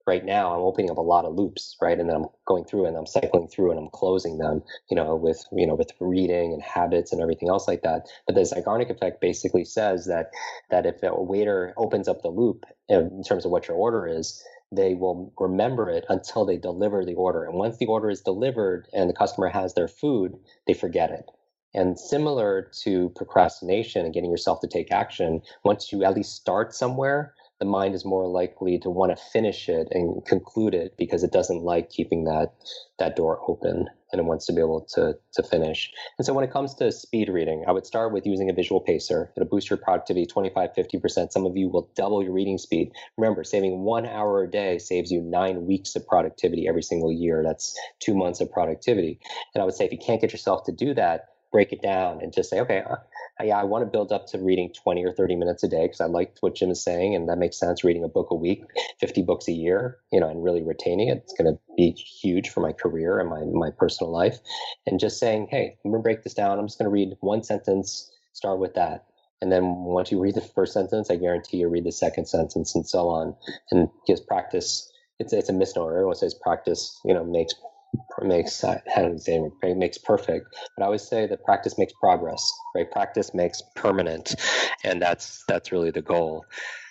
right now I'm opening up a lot of loops, right? And then I'm going through and I'm cycling through and I'm closing them, you know, with, you know, with reading and habits and everything else like that. But the Zeigarnik effect basically says that, that if a waiter opens up the loop in terms of what your order is, they will remember it until they deliver the order. And once the order is delivered and the customer has their food, they forget it. And similar to procrastination and getting yourself to take action, once you at least start somewhere, the mind is more likely to want to finish it and conclude it because it doesn't like keeping that that door open and it wants to be able to to finish. And so when it comes to speed reading, I would start with using a visual pacer. It'll boost your productivity twenty-five, fifty percent. Some of you will double your reading speed. Remember, saving one hour a day saves you nine weeks of productivity every single year. That's two months of productivity. And I would say if you can't get yourself to do that, break it down and just say, okay, uh, yeah, I want to build up to reading twenty or thirty minutes a day because I liked what Jim is saying, and that makes sense. Reading a book a week, fifty books a year, you know, and really retaining it. It's going to be huge for my career and my, my personal life. And just saying, hey, I'm going to break this down. I'm just going to read one sentence, start with that. And then once you read the first sentence, I guarantee you read the second sentence and so on. And just practice. It's, it's a misnomer. Everyone says practice, you know, makes makes I don't say it makes perfect, but I always say that practice makes progress, right? Practice makes permanent, and that's that's really the goal.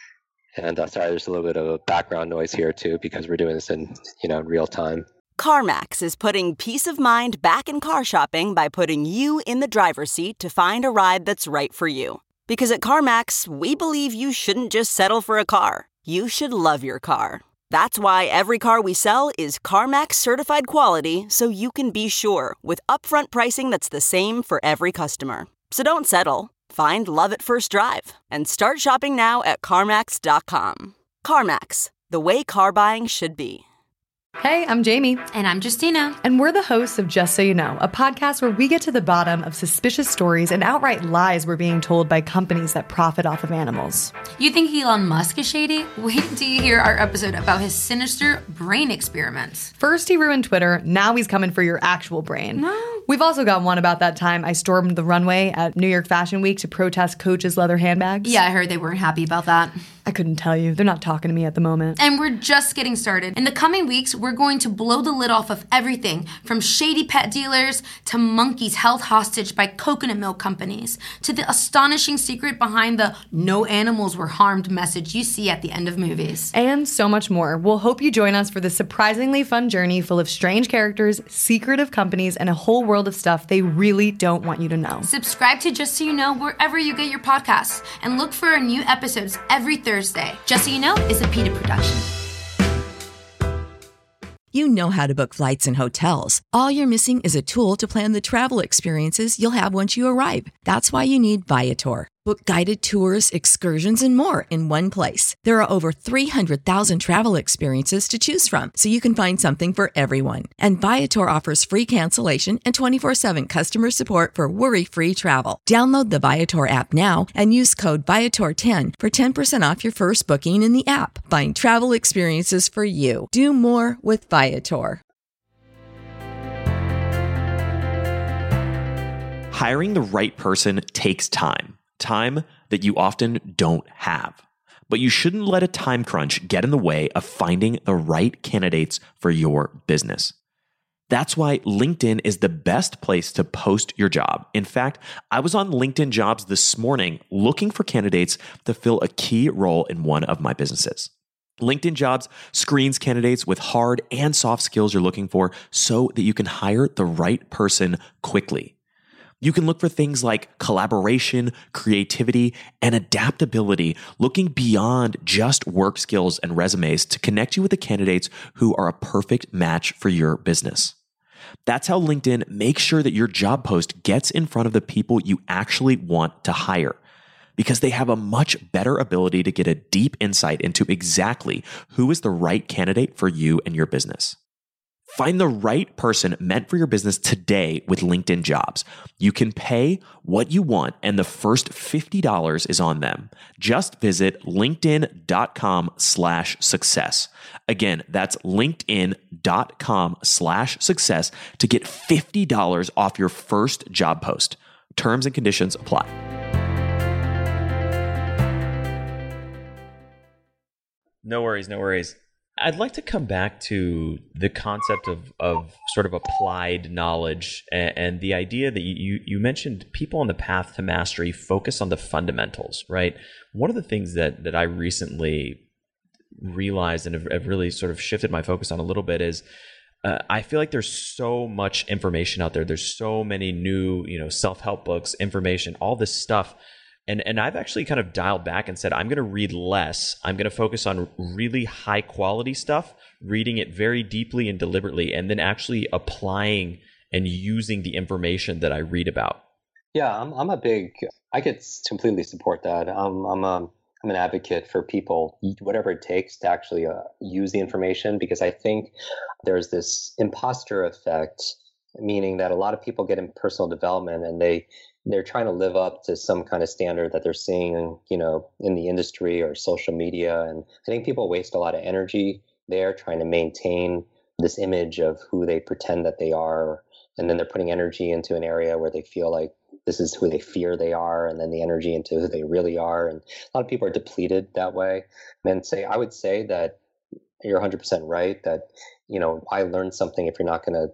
And uh, sorry, there's a little bit of a background noise here too because we're doing this in you know real time. CarMax is putting peace of mind back in car shopping by putting you in the driver's seat to find a ride that's right for you. Because at CarMax, we believe you shouldn't just settle for a car; you should love your car. That's why every car we sell is CarMax certified quality, so you can be sure with upfront pricing that's the same for every customer. So don't settle. Find love at first drive and start shopping now at CarMax dot com. CarMax, the way car buying should be. Hey, I'm Jamie. And I'm Justina. And we're the hosts of Just So You Know, a podcast where we get to the bottom of suspicious stories and outright lies we're being told by companies that profit off of animals. You think Elon Musk is shady? Wait until you hear our episode about his sinister brain experiments. First he ruined Twitter, now he's coming for your actual brain. No. We've also got one about that time I stormed the runway at New York Fashion Week to protest Coach's leather handbags. Yeah, I heard they weren't happy about that. I couldn't tell you. They're not talking to me at the moment. And we're just getting started. In the coming weeks, we're going to blow the lid off of everything from shady pet dealers to monkeys held hostage by coconut milk companies to the astonishing secret behind the no animals were harmed message you see at the end of movies. And so much more. We'll hope you join us for this surprisingly fun journey full of strange characters, secretive companies, and a whole world of stuff they really don't want you to know. Subscribe to Just So You Know wherever you get your podcasts and look for our new episodes every Thursday. Just So You Know is a PETA production. You know how to book flights and hotels. All you're missing is a tool to plan the travel experiences you'll have once you arrive. That's why you need Viator. Book guided tours, excursions, and more in one place. There are over three hundred thousand travel experiences to choose from, so you can find something for everyone. And Viator offers free cancellation and twenty-four seven customer support for worry-free travel. Download the Viator app now and use code Viator ten for ten percent off your first booking in the app. Find travel experiences for you. Do more with Viator. Hiring the right person takes time. Time that you often don't have. But you shouldn't let a time crunch get in the way of finding the right candidates for your business. That's why LinkedIn is the best place to post your job. In fact, I was on LinkedIn Jobs this morning looking for candidates to fill a key role in one of my businesses. LinkedIn Jobs screens candidates with hard and soft skills you're looking for so that you can hire the right person quickly. You can look for things like collaboration, creativity, and adaptability, looking beyond just work skills and resumes to connect you with the candidates who are a perfect match for your business. That's how LinkedIn makes sure that your job post gets in front of the people you actually want to hire, because they have a much better ability to get a deep insight into exactly who is the right candidate for you and your business. Find the right person meant for your business today with LinkedIn Jobs. You can pay what you want, and the first fifty dollars is on them. Just visit linkedin.com slash success. Again, that's linkedin.com slash success to get fifty dollars off your first job post. Terms and conditions apply. No worries, no worries. I'd like to come back to the concept of, of sort of applied knowledge and, and the idea that you, you mentioned people on the path to mastery focus on the fundamentals, right? One of the things that, that I recently realized and have, have really sort of shifted my focus on a little bit is uh, I feel like there's so much information out there. There's so many new, you know, self-help books, information, all this stuff. And and I've actually kind of dialed back and said, I'm going to read less. I'm going to focus on really high quality stuff, reading it very deeply and deliberately, and then actually applying and using the information that I read about. Yeah, I'm I'm a big, I could completely support that. Um, I'm a, I'm an advocate for people, whatever it takes to actually uh, use the information, because I think there's this imposter effect, meaning that a lot of people get in personal development and they they're trying to live up to some kind of standard that they're seeing, you know, in the industry or social media. And I think people waste a lot of energy there trying to maintain this image of who they pretend that they are. And then they're putting energy into an area where they feel like this is who they fear they are, and then the energy into who they really are. And a lot of people are depleted that way. And say, I would say that you're one hundred percent right that, you know, why learn something if you're not going to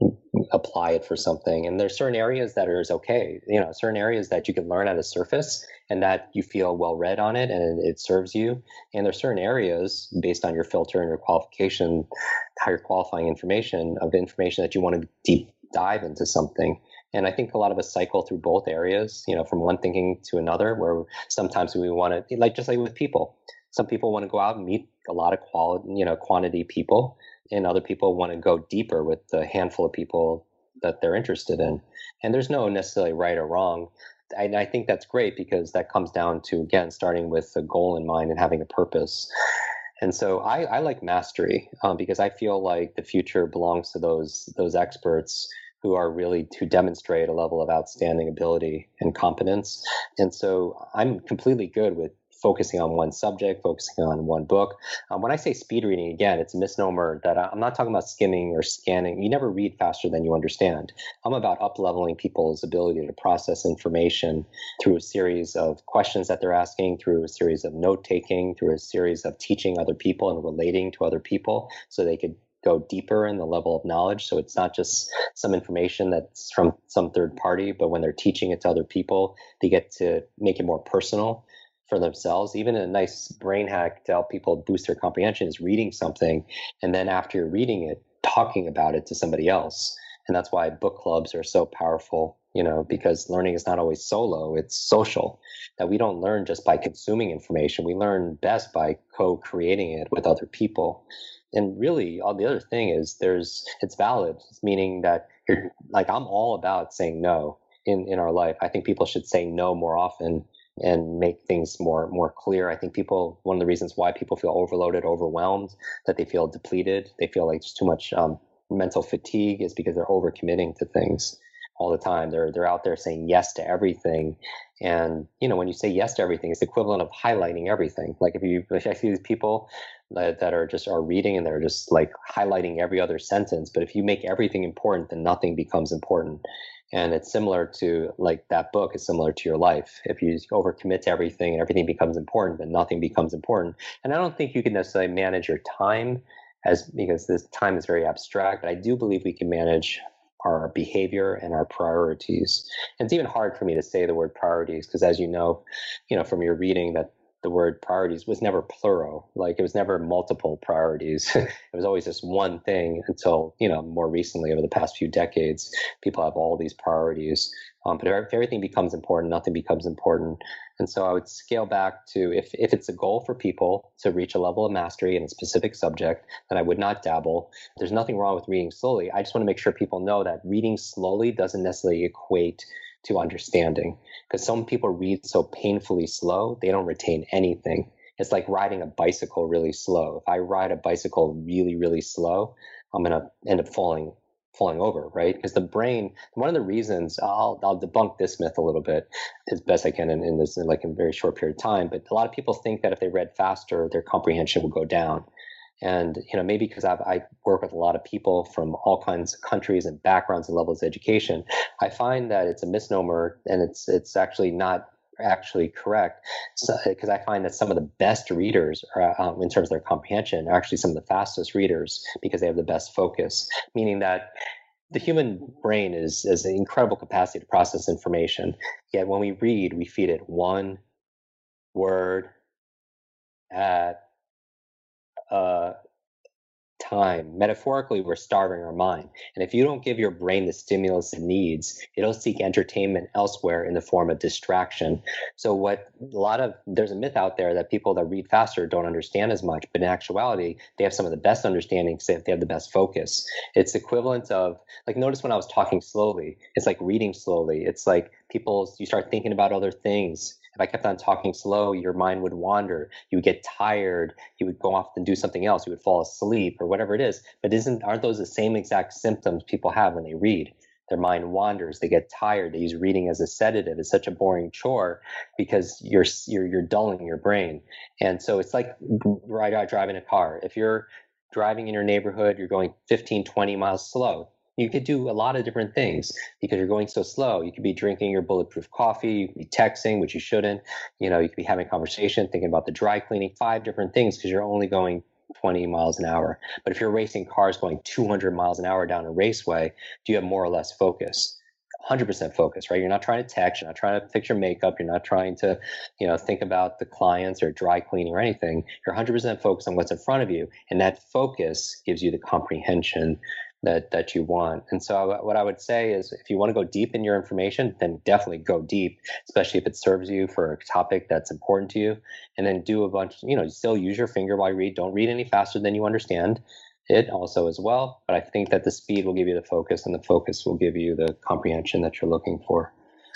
apply it for something? And there's certain areas that are okay, you know, certain areas that you can learn at a surface and that you feel well read on it and it serves you. And there's certain areas based on your filter and your qualification, how you're qualifying information of information that you want to deep dive into something. And I think a lot of us cycle through both areas, you know, from one thinking to another, where sometimes we want to, like, just like with people, some people want to go out and meet a lot of quality, you know, quantity people. And other people want to go deeper with the handful of people that they're interested in. And there's no necessarily right or wrong. And I think that's great because that comes down to, again, starting with a goal in mind and having a purpose. And so I, I like mastery um, because I feel like the future belongs to those those experts who are really to demonstrate a level of outstanding ability and competence. And so I'm completely good with focusing on one subject, focusing on one book. Um, when I say speed reading, again, it's a misnomer that I, I'm not talking about skimming or scanning. You never read faster than you understand. I'm about up-leveling people's ability to process information through a series of questions that they're asking, through a series of note-taking, through a series of teaching other people and relating to other people so they could go deeper in the level of knowledge. So it's not just some information that's from some third party, but when they're teaching it to other people, they get to make it more personal for themselves. Even a nice brain hack to help people boost their comprehension is reading something, and then after you're reading it, talking about it to somebody else. And that's why book clubs are so powerful, you know, because learning is not always solo, it's social. That we don't learn just by consuming information. We learn best by co-creating it with other people. And really, all the other thing is there's, it's valid, meaning that you're like, I'm all about saying no in, in our life. I think people should say no more often and make things more more clear. I think people, one of the reasons why people feel overloaded, overwhelmed, that they feel depleted, they feel like there's too much um, mental fatigue is because they're overcommitting to things all the time. They're they're out there saying yes to everything. And, you know, when you say yes to everything, it's the equivalent of highlighting everything. Like if you, if I see these people that, that are just are reading and they're just like highlighting every other sentence, but if you make everything important, then nothing becomes important. And it's similar to, like, that book is similar to your life. If you overcommit to everything and everything becomes important, then nothing becomes important. And I don't think you can necessarily manage your time as, because this time is very abstract, but I do believe we can manage our behavior and our priorities. And it's even hard for me to say the word priorities because, as you know, you know, from your reading, that the word priorities was never plural. Like it was never multiple priorities. It was always just one thing until, you know, more recently over the past few decades, people have all these priorities. Um, but if everything becomes important, nothing becomes important. And so I would scale back to if, if it's a goal for people to reach a level of mastery in a specific subject, then I would not dabble. There's nothing wrong with reading slowly. I just want to make sure people know that reading slowly doesn't necessarily equate to understanding, because some people read so painfully slow, they don't retain anything. It's like riding a bicycle really slow. If I ride a bicycle really, really slow, I'm going to end up falling falling over, right? Because the brain, one of the reasons, I'll, I'll debunk this myth a little bit as best I can in, in this, in like a very short period of time, but a lot of people think that if they read faster, their comprehension will go down. And, you know, maybe because I've, I work with a lot of people from all kinds of countries and backgrounds and levels of education, I find that it's a misnomer and it's it's actually not actually correct, because so, I find that some of the best readers are, um, in terms of their comprehension are actually some of the fastest readers because they have the best focus, meaning that the human brain is, is an incredible capacity to process information. Yet when we read, we feed it one word at a time. Metaphorically, we're starving our mind. And if you don't give your brain the stimulus it needs, it'll seek entertainment elsewhere in the form of distraction. So what a lot of, there's a myth out there that people that read faster don't understand as much, but in actuality, they have some of the best understanding because they have the best focus. It's equivalent of, like, notice when I was talking slowly, it's like reading slowly. It's like people, you start thinking about other things. If I kept on talking slow, your mind would wander. You would get tired. You would go off and do something else. You would fall asleep or whatever it is. But isn't aren't those the same exact symptoms people have when they read? Their mind wanders. They get tired. They use reading as a sedative. It's such a boring chore because you're you're you're dulling your brain. And so it's like right out driving a car. If you're driving in your neighborhood, you're going fifteen, twenty miles slow. You could do a lot of different things because you're going so slow. You could be drinking your bulletproof coffee, you could be texting, which you shouldn't. You know, you could be having a conversation, thinking about the dry cleaning, five different things because you're only going twenty miles an hour. But if you're racing cars going two hundred miles an hour down a raceway, do you have more or less focus? one hundred percent focus, right? You're not trying to text, you're not trying to fix your makeup, you're not trying to, you know, think about the clients or dry cleaning or anything. You're one hundred percent focused on what's in front of you. And that focus gives you the comprehension that that you want. And so what I would say is if you want to go deep in your information, then definitely go deep, especially if it serves you for a topic that's important to you. And then do a bunch, you know, still use your finger while you read. Don't read any faster than you understand it also as well. But I think that the speed will give you the focus and the focus will give you the comprehension that you're looking for.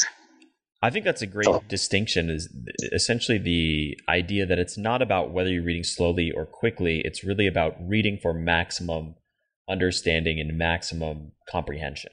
I think that's a great oh. distinction, is essentially the idea that it's not about whether you're reading slowly or quickly. It's really about reading for maximum understanding and maximum comprehension.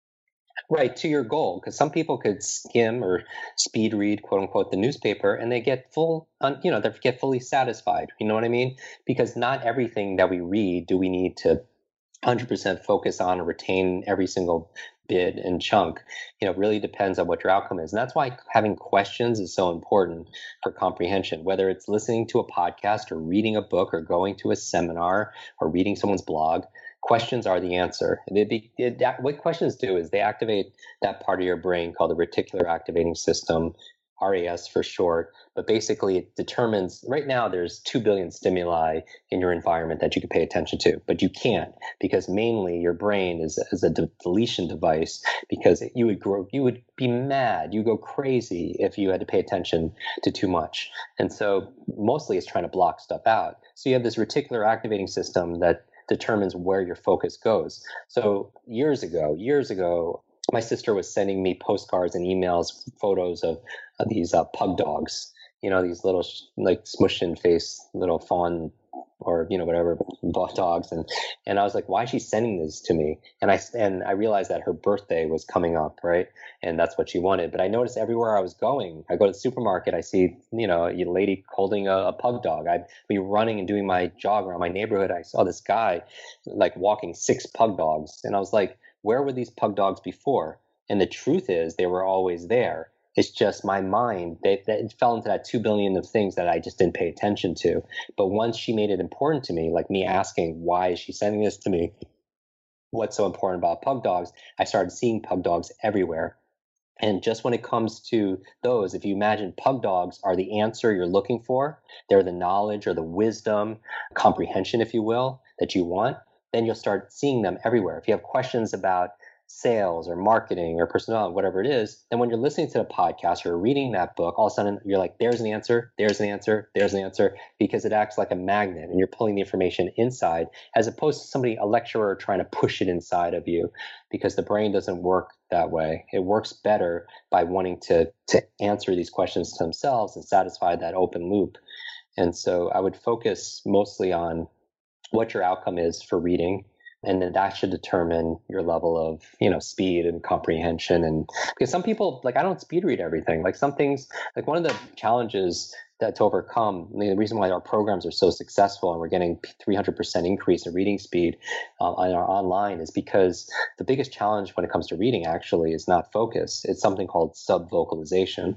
Right, to your goal, because some people could skim or speed read, quote unquote, the newspaper, and they get full, you know, they get fully satisfied. You know what I mean? Because not everything that we read do we need to one hundred percent focus on or retain every single bit and chunk. You know, it really depends on what your outcome is. And that's why having questions is so important for comprehension, whether it's listening to a podcast or reading a book or going to a seminar or reading someone's blog. Questions are the answer. They be, it, what questions do is they activate that part of your brain called the reticular activating system, R A S for short. But basically it determines, right now there's two billion stimuli in your environment that you could pay attention to, but you can't because mainly your brain is, is a de- deletion device because you would grow, you would be mad, you go crazy if you had to pay attention to too much. And so mostly it's trying to block stuff out. So you have this reticular activating system that determines where your focus goes. So years ago, years ago, my sister was sending me postcards and emails, photos of, of these uh, pug dogs, you know, these little like smushed in face little fawn or, you know, whatever dogs. And, and I was like, why is she sending this to me? And I, and I realized that her birthday was coming up, right? And that's what she wanted. But I noticed everywhere I was going, I go to the supermarket, I see, you know, a lady holding a, a pug dog. I'd be running and doing my jog around my neighborhood. I saw this guy like walking six pug dogs. And I was like, where were these pug dogs before? And the truth is they were always there. It's just my mind, they, they it fell into that two billion of things that I just didn't pay attention to. But once she made it important to me, like me asking, why is she sending this to me? What's so important about pug dogs? I started seeing pug dogs everywhere. And just when it comes to those, if you imagine pug dogs are the answer you're looking for, they're the knowledge or the wisdom, comprehension, if you will, that you want, then you'll start seeing them everywhere. If you have questions about sales or marketing or personnel, whatever it is, then when you're listening to the podcast or reading that book, all of a sudden you're like, there's an answer, there's an answer, there's an answer, because it acts like a magnet and you're pulling the information inside as opposed to somebody, a lecturer, trying to push it inside of you, because the brain doesn't work that way. It works better by wanting to, to answer these questions to themselves and satisfy that open loop. And so I would focus mostly on what your outcome is for reading. And then that should determine your level of, you know, speed and comprehension. And because some people, like, I don't speed read everything. Like some things, like one of the challenges that to overcome, I mean, the reason why our programs are so successful and we're getting three hundred percent increase in reading speed uh, on our online is because the biggest challenge when it comes to reading actually is not focus. It's something called subvocalization.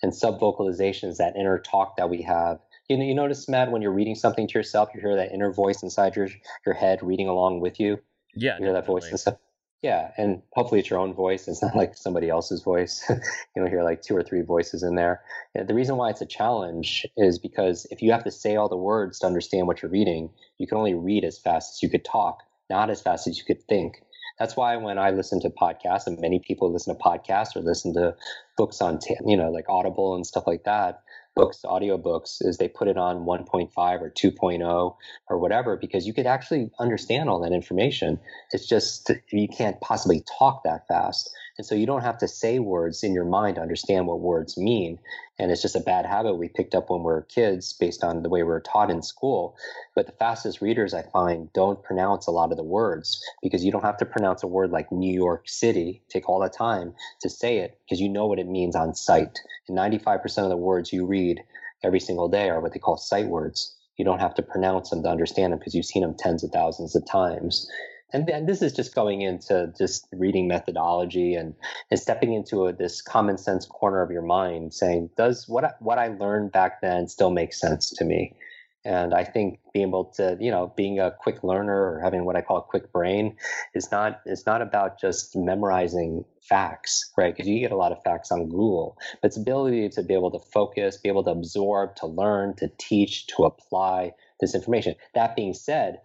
and subvocalizations, that inner talk that we have. You know, you notice, Matt, when you're reading something to yourself, you hear that inner voice inside your your head reading along with you. Yeah, you hear that voice and stuff. Yeah, and hopefully it's your own voice. It's not like somebody else's voice. You don't hear like two or three voices in there. And the reason why it's a challenge is because if you have to say all the words to understand what you're reading, you can only read as fast as you could talk, not as fast as you could think. That's why when I listen to podcasts, and many people listen to podcasts or listen to books on, t- you know, like Audible and stuff like that, books, audiobooks, is they put it on one point five or two point oh or whatever, because you could actually understand all that information. It's just you can't possibly talk that fast. And so you don't have to say words in your mind to understand what words mean. And it's just a bad habit we picked up when we were kids based on the way we were taught in school. But the fastest readers, I find, don't pronounce a lot of the words, because you don't have to pronounce a word like New York City, take all the time to say it, because you know what it means on sight. And ninety-five percent of the words you read every single day are what they call sight words. You don't have to pronounce them to understand them, because you've seen them tens of thousands of times. And, and this is just going into just reading methodology and, and stepping into a, this common sense corner of your mind, saying, does what I, what I learned back then still make sense to me? And I think being able to, you know, being a quick learner or having what I call a quick brain is not, is not about just memorizing facts, right? Because you get a lot of facts on Google, but it's ability to be able to focus, be able to absorb, to learn, to teach, to apply this information. That being said,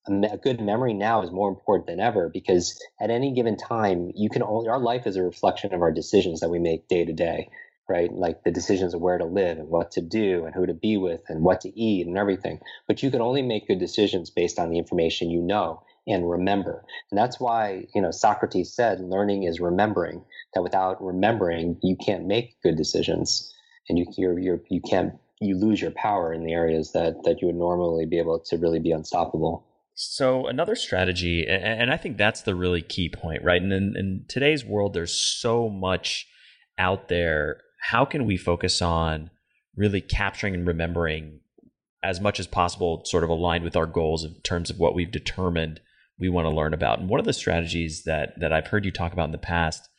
a good memory now is more important than ever, because at any given time, you can only, our life is a reflection of our decisions that we make day to day, right? Like the decisions of where to live and what to do and who to be with and what to eat and everything. But you can only make good decisions based on the information you know and remember. And that's why, you know, Socrates said learning is remembering, that without remembering, you can't make good decisions, and you you're, you're, you can't, you lose your power in the areas that, that you would normally be able to really be unstoppable. So another strategy, and I think that's the really key point, right? And in, in today's world, there's so much out there. How can we focus on really capturing and remembering as much as possible, sort of aligned with our goals in terms of what we've determined we want to learn about? And one of the strategies that that I've heard you talk about in the past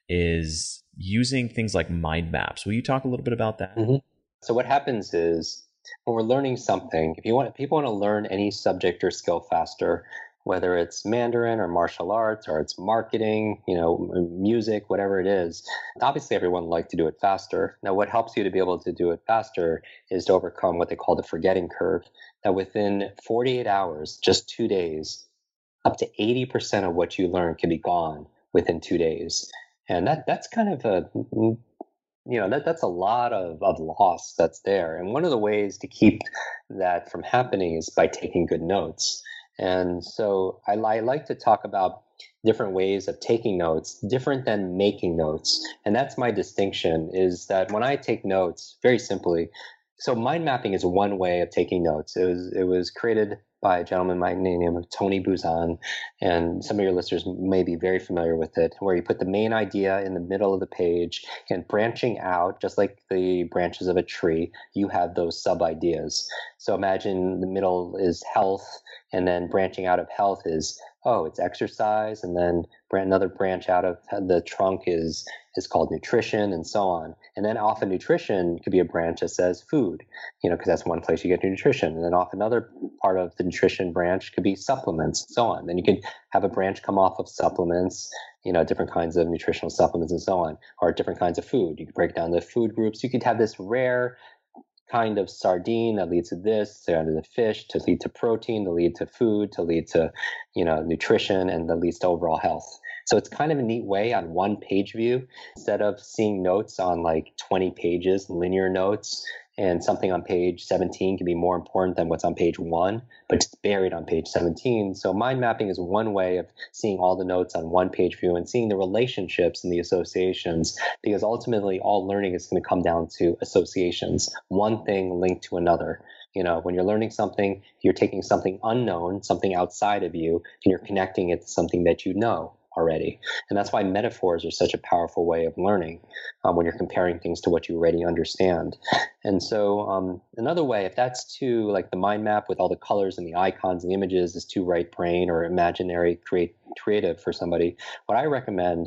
is using things like mind maps. Will you talk a little bit about that? Mm-hmm. So what happens is, when we're learning something, if you want, people want to learn any subject or skill faster, whether it's Mandarin or martial arts or it's marketing, you know, music, whatever it is. Obviously, everyone would like to do it faster. Now, what helps you to be able to do it faster is to overcome what they call the forgetting curve. That within forty-eight hours, just two days, up to eighty percent of what you learn can be gone within two days. And that that's kind of a You know, that that's a lot of, of loss that's there. And one of the ways to keep that from happening is by taking good notes. And so I, I like to talk about different ways of taking notes, different than making notes. And that's my distinction, is that when I take notes, very simply, so mind mapping is one way of taking notes. It was it was created by a gentleman by the name of Tony Buzan, and some of your listeners may be very familiar with it, where you put the main idea in the middle of the page, and branching out, just like the branches of a tree, you have those sub-ideas. So imagine the middle is health, and then branching out of health is, oh, it's exercise, and then another branch out of the trunk is is called nutrition, and so on. And then often nutrition could be a branch that says food, you know, because that's one place you get nutrition. And then off another part of the nutrition branch could be supplements, and so on. Then you could have a branch come off of supplements, you know, different kinds of nutritional supplements and so on, or different kinds of food. You could break down the food groups. You could have this rare kind of sardine that leads to this, to the fish, to lead to protein, to lead to food, to lead to, you know, nutrition, and that leads to overall health. So it's kind of a neat way on one page view, instead of seeing notes on like twenty pages, linear notes, and something on page seventeen can be more important than what's on page one, but it's buried on page seventeen. So mind mapping is one way of seeing all the notes on one page view and seeing the relationships and the associations, because ultimately all learning is going to come down to associations, one thing linked to another. You know, when you're learning something, you're taking something unknown, something outside of you, and you're connecting it to something that you know already. And that's why metaphors are such a powerful way of learning, um, when you're comparing things to what you already understand. And so um, another way, if that's too, like the mind map with all the colors and the icons and the images is too right brain or imaginary create, creative for somebody, what I recommend,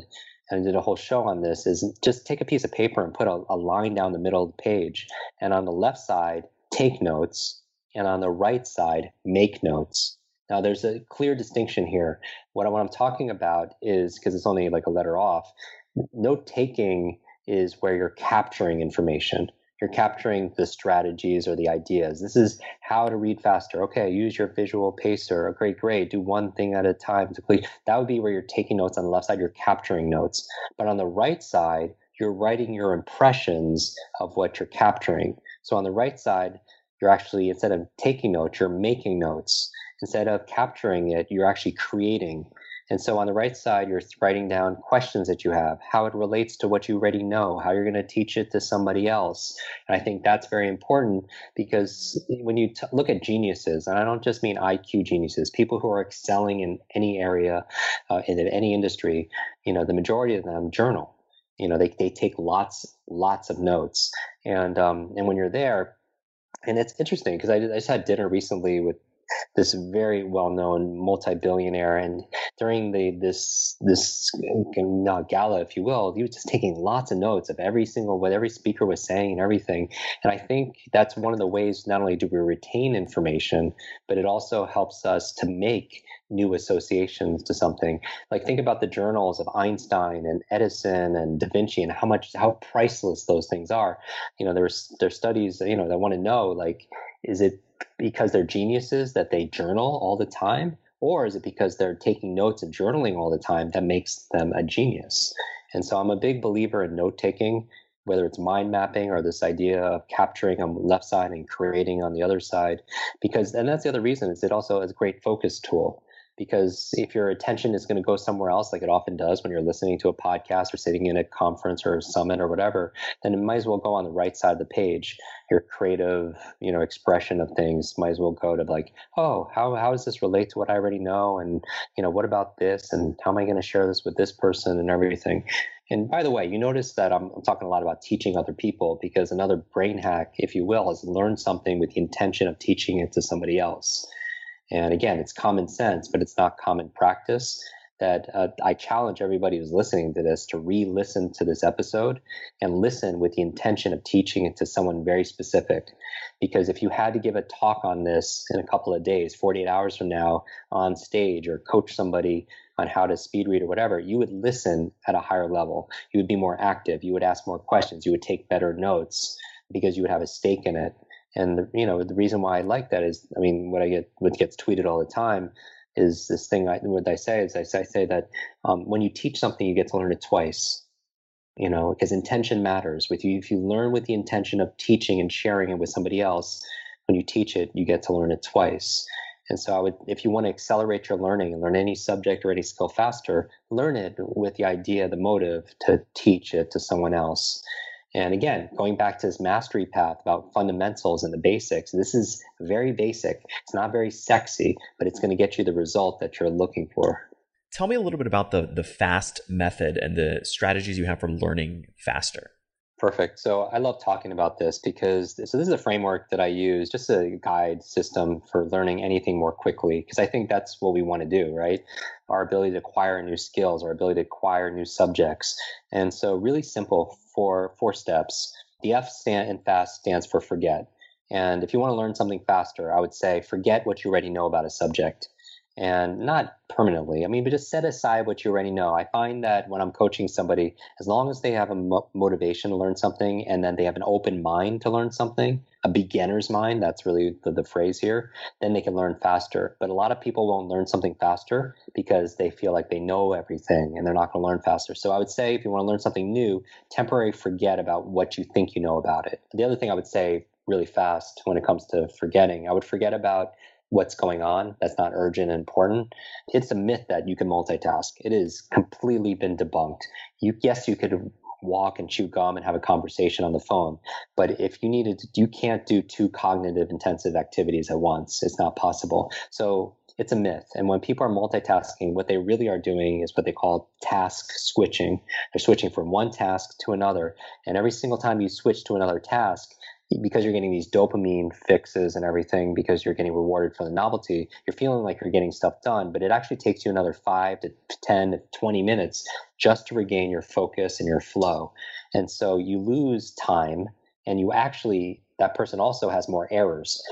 and I did a whole show on this, is just take a piece of paper and put a, a line down the middle of the page. And on the left side, take notes. And on the right side, make notes. Now, there's a clear distinction here. What, I, what I'm talking about is, because it's only like a letter off, note taking is where you're capturing information. You're capturing the strategies or the ideas. This is how to read faster. Okay, use your visual pacer. Great, great. Do one thing at a time to complete. That would be where you're taking notes. On the left side, you're capturing notes. But on the right side, you're writing your impressions of what you're capturing. So on the right side, you're actually, instead of taking notes, you're making notes. Instead of capturing it, you're actually creating. And so on the right side, you're writing down questions that you have, how it relates to what you already know, how you're going to teach it to somebody else. And I think that's very important, because when you t- look at geniuses, and I don't just mean I Q geniuses, people who are excelling in any area, uh, in any industry, you know, the majority of them journal. You know, they, they take lots, lots of notes. And, um, and when you're there, and it's interesting because I, I just had dinner recently with this very well-known multi-billionaire, and during the this this uh, gala, if you will, he was just taking lots of notes of every single what every speaker was saying and everything. And I think that's one of the ways not only do we retain information, but it also helps us to make new associations to something. Like, think about the journals of Einstein and Edison and Da Vinci, and how much how priceless those things are. You know, there's there's studies, you know, that want to know, like, is it because they're geniuses that they journal all the time? Or is it because they're taking notes and journaling all the time that makes them a genius? And so I'm a big believer in note-taking, whether it's mind mapping or this idea of capturing on the left side and creating on the other side. Because, and that's the other reason, is it also is a great focus tool. Because if your attention is going to go somewhere else, like it often does when you're listening to a podcast or sitting in a conference or a summit or whatever, then it might as well go on the right side of the page. Your creative, you know, expression of things might as well go to, like, oh, how how does this relate to what I already know? And, you know, what about this? And how am I going to share this with this person and everything? And by the way, you notice that I'm, I'm talking a lot about teaching other people, because another brain hack, if you will, is learn something with the intention of teaching it to somebody else. And again, it's common sense, but it's not common practice. That uh, I challenge everybody who's listening to this to re-listen to this episode and listen with the intention of teaching it to someone very specific. Because if you had to give a talk on this in a couple of days, forty-eight hours from now on stage, or coach somebody on how to speed read or whatever, you would listen at a higher level. You would be more active. You would ask more questions. You would take better notes because you would have a stake in it. And, the, you know, the reason why I like that is, I mean, what I get, what gets tweeted all the time is this thing. I, what I say is I say, I say that um, when you teach something, you get to learn it twice. You know, because intention matters. With you, if you learn with the intention of teaching and sharing it with somebody else, when you teach it, you get to learn it twice. And so, I would, if you want to accelerate your learning and learn any subject or any skill faster, learn it with the idea, the motive to teach it to someone else. And again, going back to this mastery path about fundamentals and the basics, this is very basic. It's not very sexy, but it's going to get you the result that you're looking for. Tell me a little bit about the the FAST method and the strategies you have for learning faster. Perfect. So I love talking about this because so this is a framework that I use, just a guide system for learning anything more quickly, because I think that's what we want to do, right? Our ability to acquire new skills, our ability to acquire new subjects. And so really simple, four, four steps. The F stand in FAST stands for forget. And if you want to learn something faster, I would say forget what you already know about a subject. And not permanently, I mean, but just set aside what you already know. I find that when I'm coaching somebody, as long as they have a mo- motivation to learn something, and then they have an open mind to learn something, a beginner's mind, that's really the, the phrase here, then they can learn faster. But a lot of people won't learn something faster because they feel like they know everything and they're not going to learn faster. So I would say if you want to learn something new, temporarily forget about what you think you know about it. The other thing I would say really fast when it comes to forgetting, I would forget about what's going on that's not urgent and important. It's a myth that you can multitask. It has completely been debunked. You, yes, you could walk and chew gum and have a conversation on the phone, but if you needed to, you can't do two cognitive intensive activities at once. It's not possible. So it's a myth. And when people are multitasking, what they really are doing is what they call task switching. They're switching from one task to another. And every single time you switch to another task, because you're getting these dopamine fixes and everything, because you're getting rewarded for the novelty, you're feeling like you're getting stuff done, but it actually takes you another five to ten to twenty minutes just to regain your focus and your flow. And so you lose time, and you actually, that person also has more errors.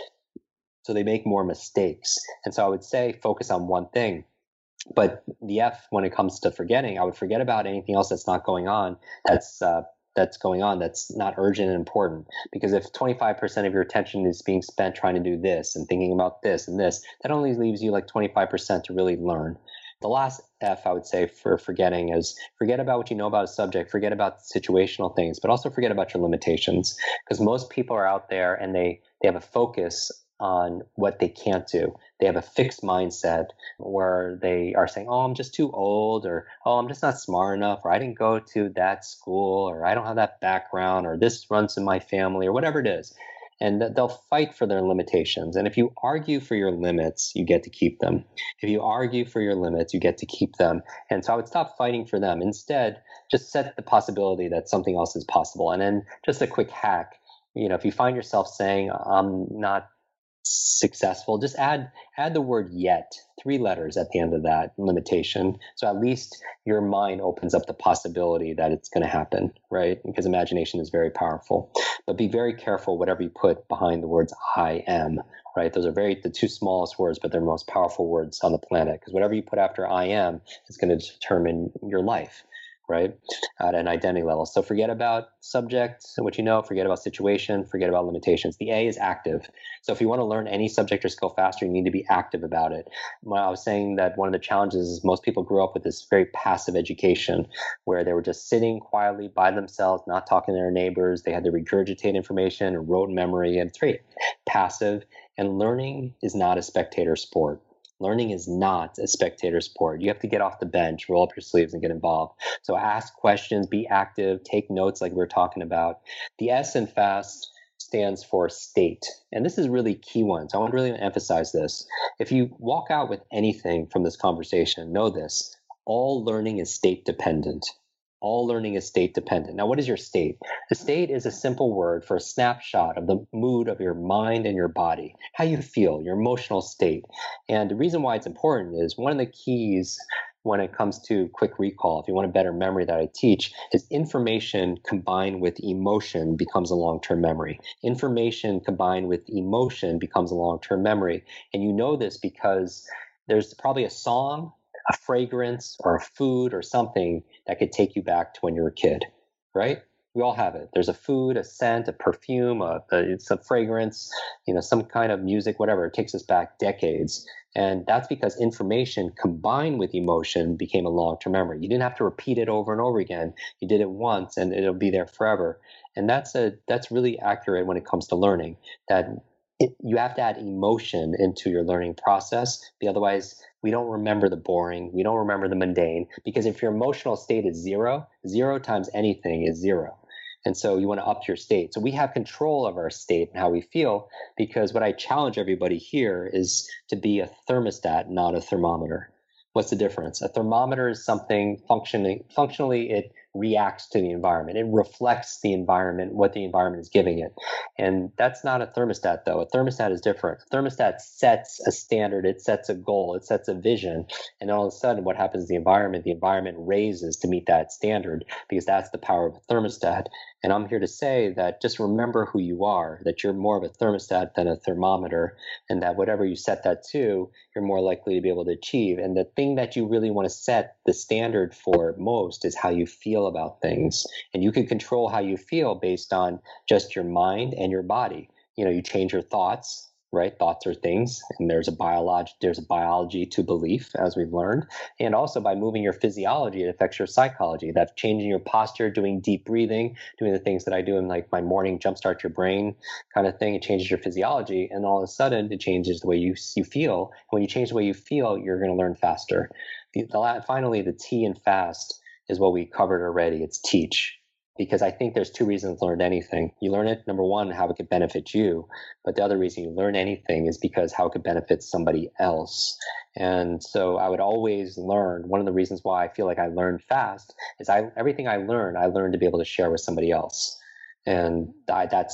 So they make more mistakes. And so I would say focus on one thing. But the F, when it comes to forgetting, I would forget about anything else that's not going on, that's uh, that's going on, that's not urgent and important. Because if twenty-five percent of your attention is being spent trying to do this and thinking about this and this, that only leaves you like twenty-five percent to really learn. The last F, I would say, for forgetting is forget about what you know about a subject, forget about situational things, but also forget about your limitations. Because most people are out there and they, they have a focus on what they can't do. They have a fixed mindset where they are saying, oh, I'm just too old, or oh, I'm just not smart enough, or I didn't go to that school, or I don't have that background, or this runs in my family, or whatever it is. And they'll fight for their limitations. And if you argue for your limits, you get to keep them. If you argue for your limits, you get to keep them. And so I would stop fighting for them. Instead, just set the possibility that something else is possible. And then just a quick hack, you know, if you find yourself saying, I'm not successful, just add add the word yet, three letters at the end of that limitation. So at least your mind opens up the possibility that it's going to happen, right? Because imagination is very powerful. But be very careful whatever you put behind the words I am, right? Those are very the two smallest words, but they're the most powerful words on the planet. Because whatever you put after I am is going to determine your life, right? At an identity level. So forget about subject, what you know, forget about situation, forget about limitations. The A is active. So if you want to learn any subject or skill faster, you need to be active about it. When I was saying that one of the challenges is most people grew up with this very passive education where they were just sitting quietly by themselves, not talking to their neighbors. They had to regurgitate information and rote memory, and it's very passive. And learning is not a spectator sport. Learning is not a spectator sport. You have to get off the bench, roll up your sleeves, and get involved. So ask questions, be active, take notes like we were talking about. The S in FAST stands for state. And this is really key one. So I want to really emphasize this. If you walk out with anything from this conversation, know this. All learning is state dependent. All learning is state dependent. Now, what is your state? The state is a simple word for a snapshot of the mood of your mind and your body, how you feel, your emotional state. And the reason why it's important is one of the keys when it comes to quick recall, if you want a better memory that I teach, is information combined with emotion becomes a long-term memory. Information combined with emotion becomes a long-term memory. And you know this because there's probably a song, a fragrance, or a food or something that could take you back to when you were a kid, right? We all have it. There's a food, a scent, a perfume, a, a, it's a fragrance, you know, some kind of music, whatever. It takes us back decades. And that's because information combined with emotion became a long-term memory. You didn't have to repeat it over and over again. You did it once and it'll be there forever. And that's a that's really accurate when it comes to learning, that it, you have to add emotion into your learning process. Otherwise, we don't remember the boring. We don't remember the mundane. Because if your emotional state is zero, zero times anything is zero. And so you want to up your state. So we have control of our state and how we feel, because what I challenge everybody here is to be a thermostat, not a thermometer. What's the difference? A thermometer is something functioning, functionally it reacts to the environment. It reflects the environment, what the environment is giving it. And that's not a thermostat, though. A thermostat is different. A thermostat sets a standard. It sets a goal. It sets a vision. And all of a sudden, what happens to the environment? The environment raises to meet that standard, because that's the power of a thermostat. And I'm here to say that just remember who you are, that you're more of a thermostat than a thermometer, and that whatever you set that to, you're more likely to be able to achieve. And the thing that you really want to set the standard for most is how you feel about things. And you can control how you feel based on just your mind and your body. You know, you change your thoughts, right? Thoughts are things, and there's a biology, there's a biology to belief, as we've learned. And also by moving your physiology, it affects your psychology. That changing your posture, doing deep breathing, doing the things that I do in like my morning jumpstart your brain kind of thing, it changes your physiology. And all of a sudden it changes the way you, you feel. And when you change the way you feel, you're going to learn faster. The, the, finally, the T in FAST is what we covered already. It's teach. Because I think there's two reasons to learn anything. You learn it, number one, how it could benefit you. But the other reason you learn anything is because how it could benefit somebody else. And so I would always learn. One of the reasons why I feel like I learn fast is I everything I learn, I learn to be able to share with somebody else. And I, that's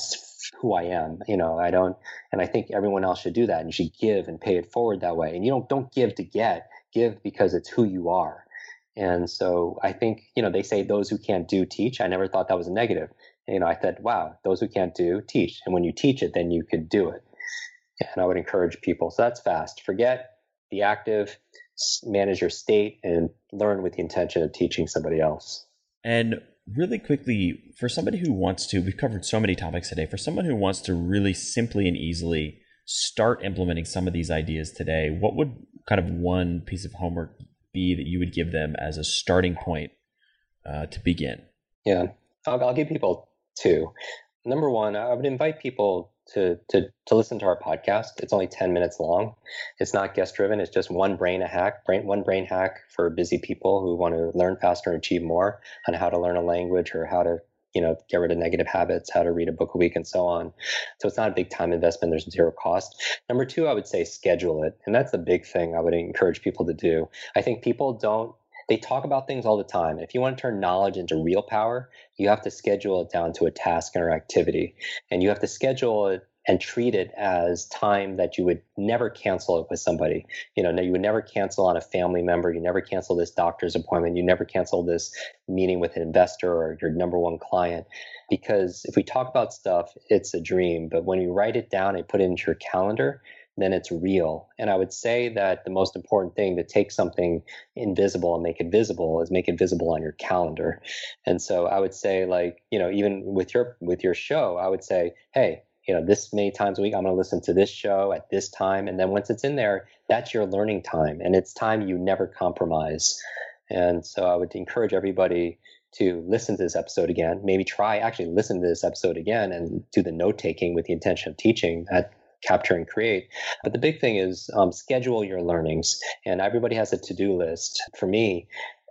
who I am. You know, I don't, and I think everyone else should do that, and you should give and pay it forward that way. And you don't don't give to get, give because it's who you are. And so I think, you know, they say those who can't do teach. I never thought that was a negative. You know, I thought, wow, those who can't do teach, and when you teach it, then you could do it. And I would encourage people. So that's fast. Forget, be active, manage your state, and learn with the intention of teaching somebody else. And really quickly, for somebody who wants to, we've covered so many topics today, for someone who wants to really simply and easily start implementing some of these ideas today, what would kind of one piece of homework be that you would give them as a starting point uh, to begin? Yeah, I'll, I'll give people two. Number one, I would invite people to, to, to listen to our podcast. It's only ten minutes long. It's not guest driven. It's just one brain a hack, brain, one brain hack for busy people who want to learn faster and achieve more on how to learn a language or how to, you know, get rid of negative habits, how to read a book a week and so on. So it's not a big time investment. There's zero cost. Number two, I would say schedule it. And that's the big thing I would encourage people to do. I think people don't, they talk about things all the time. If you want to turn knowledge into real power, you have to schedule it down to a task or activity. And you have to schedule it and treat it as time that you would never cancel it with somebody. You know, you would never cancel on a family member. You never cancel this doctor's appointment. You never cancel this meeting with an investor or your number one client. Because if we talk about stuff, it's a dream. But when you write it down and put it into your calendar, then it's real. And I would say that the most important thing to take something invisible and make it visible is make it visible on your calendar. And so I would say, like, you know, even with your with your show, I would say, hey, you know, this many times a week, I'm going to listen to this show at this time. And then once it's in there, that's your learning time. And it's time you never compromise. And so I would encourage everybody to listen to this episode again, maybe try actually listen to this episode again and do the note taking with the intention of teaching that capture and create. But the big thing is um, schedule your learnings. And everybody has a to-do list. For me,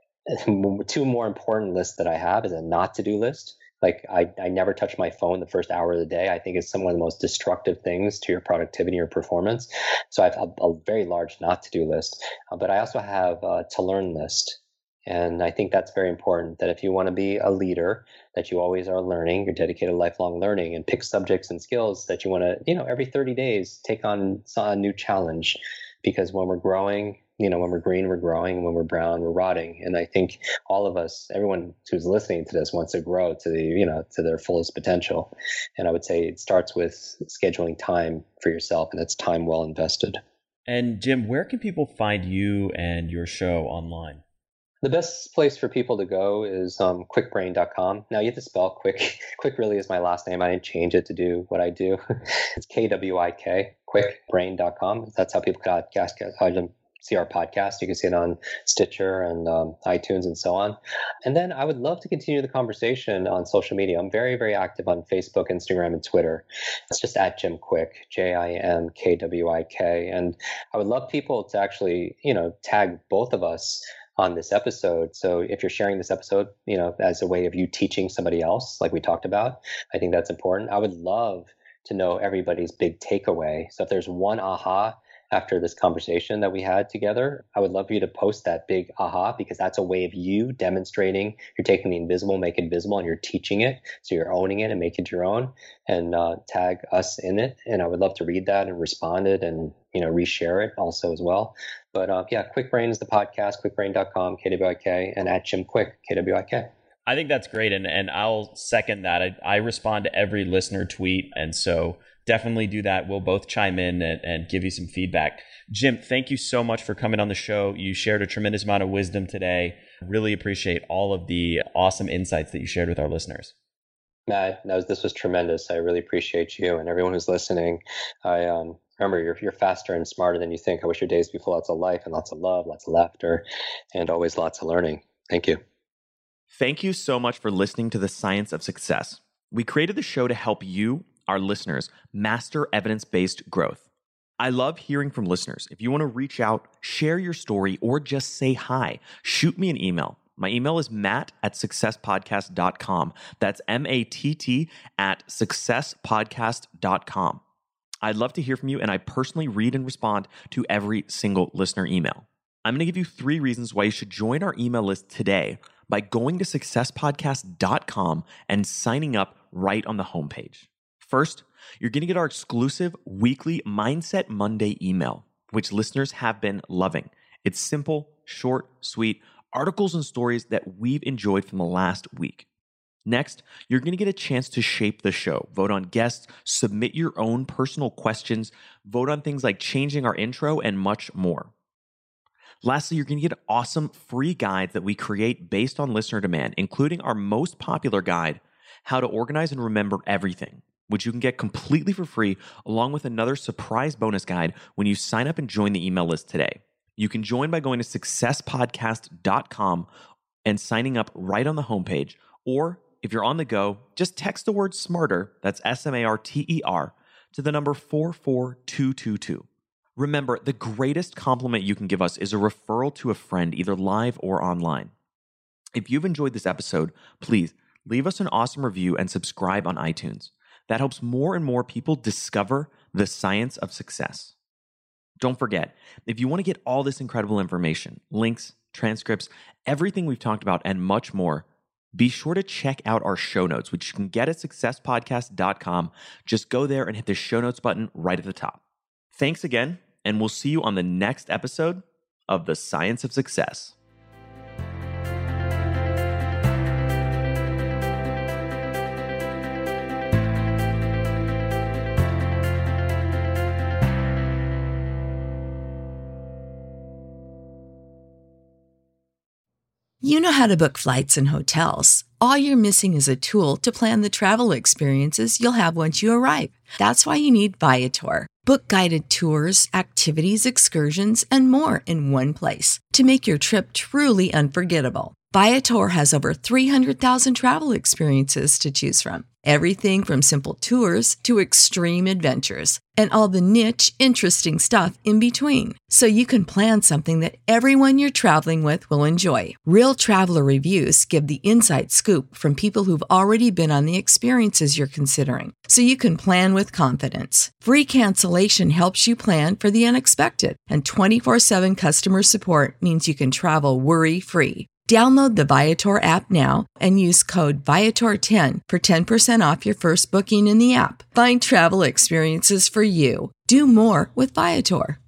two more important lists that I have is a not to-do list. Like I, I never touch my phone the first hour of the day. I think it's some of the most destructive things to your productivity or performance. So I have a, a very large not to-do list. Uh, but I also have a to-learn list. And I think that's very important, that if you want to be a leader, that you always are learning, you're dedicated to lifelong learning, and pick subjects and skills that you want to, you know, every thirty days, take on a new challenge. Because when we're growing, you know, when we're green, we're growing. When we're brown, we're rotting. And I think all of us, everyone who's listening to this wants to grow to the, you know, to their fullest potential. And I would say it starts with scheduling time for yourself, and it's time well invested. And Jim, where can people find you and your show online? The best place for people to go is um, quick brain dot com. Now you have to spell quick. Quick really is my last name. I didn't change it to do what I do. It's K W I K, quick brain dot com. That's how people got see our podcast. You can see it on Stitcher and um, iTunes and so on. And then I would love to continue the conversation on social media. I'm very, very active on Facebook, Instagram, and Twitter. It's just at Jim Kwik, J I M K W I K. And I would love people to actually, you know, tag both of us on this episode. So if you're sharing this episode, you know, as a way of you teaching somebody else, like we talked about, I think that's important. I would love to know everybody's big takeaway. So if there's one aha after this conversation that we had together, I would love for you to post that big aha, because that's a way of you demonstrating you're taking the invisible, make it visible, and you're teaching it. So you're owning it and make it your own, and uh, tag us in it. And I would love to read that and respond it and, you know, reshare it also as well. But uh, yeah, Quick Brain is the podcast, quick brain dot com, K W I K, and at Jim Kwik, K W I K. I think that's great. And, and I'll second that. I, I respond to every listener tweet. And so definitely do that. We'll both chime in and, and give you some feedback. Jim, thank you so much for coming on the show. You shared a tremendous amount of wisdom today. Really appreciate all of the awesome insights that you shared with our listeners. Matt, that was, this was tremendous. I really appreciate you and everyone who's listening. I um, remember you're, you're faster and smarter than you think. I wish your days be full, lots of life and lots of love, lots of laughter, and always lots of learning. Thank you. Thank you so much for listening to The Science of Success. We created the show to help you, our listeners, master evidence-based growth. I love hearing from listeners. If you want to reach out, share your story, or just say hi, shoot me an email. My email is matt at success podcast dot com. That's M A T T at success podcast dot com. I'd love to hear from you, and I personally read and respond to every single listener email. I'm going to give you three reasons why you should join our email list today by going to success podcast dot com and signing up right on the homepage. First, you're going to get our exclusive weekly Mindset Monday email, which listeners have been loving. It's simple, short, sweet, articles and stories that we've enjoyed from the last week. Next, you're going to get a chance to shape the show, vote on guests, submit your own personal questions, vote on things like changing our intro, and much more. Lastly, you're going to get awesome free guides that we create based on listener demand, including our most popular guide, How to Organize and Remember Everything, which you can get completely for free, along with another surprise bonus guide when you sign up and join the email list today. You can join by going to success podcast dot com and signing up right on the homepage, or if you're on the go, just text the word SMARTER, that's S M A R T E R, to the number four four two two two. Remember, the greatest compliment you can give us is a referral to a friend, either live or online. If you've enjoyed this episode, please leave us an awesome review and subscribe on iTunes. That helps more and more people discover the science of success. Don't forget, if you want to get all this incredible information, links, transcripts, everything we've talked about, and much more, be sure to check out our show notes, which you can get at success podcast dot com. Just go there and hit the show notes button right at the top. Thanks again, and we'll see you on the next episode of The Science of Success. You know how to book flights and hotels. All you're missing is a tool to plan the travel experiences you'll have once you arrive. That's why you need Viator. Book guided tours, activities, excursions, and more in one place to make your trip truly unforgettable. Viator has over three hundred thousand travel experiences to choose from. Everything from simple tours to extreme adventures and all the niche, interesting stuff in between. So you can plan something that everyone you're traveling with will enjoy. Real traveler reviews give the inside scoop from people who've already been on the experiences you're considering. So you can plan with confidence. Free cancellation helps you plan for the unexpected. And twenty-four seven customer support means you can travel worry-free. Download the Viator app now and use code Viator ten for ten percent off your first booking in the app. Find travel experiences for you. Do more with Viator.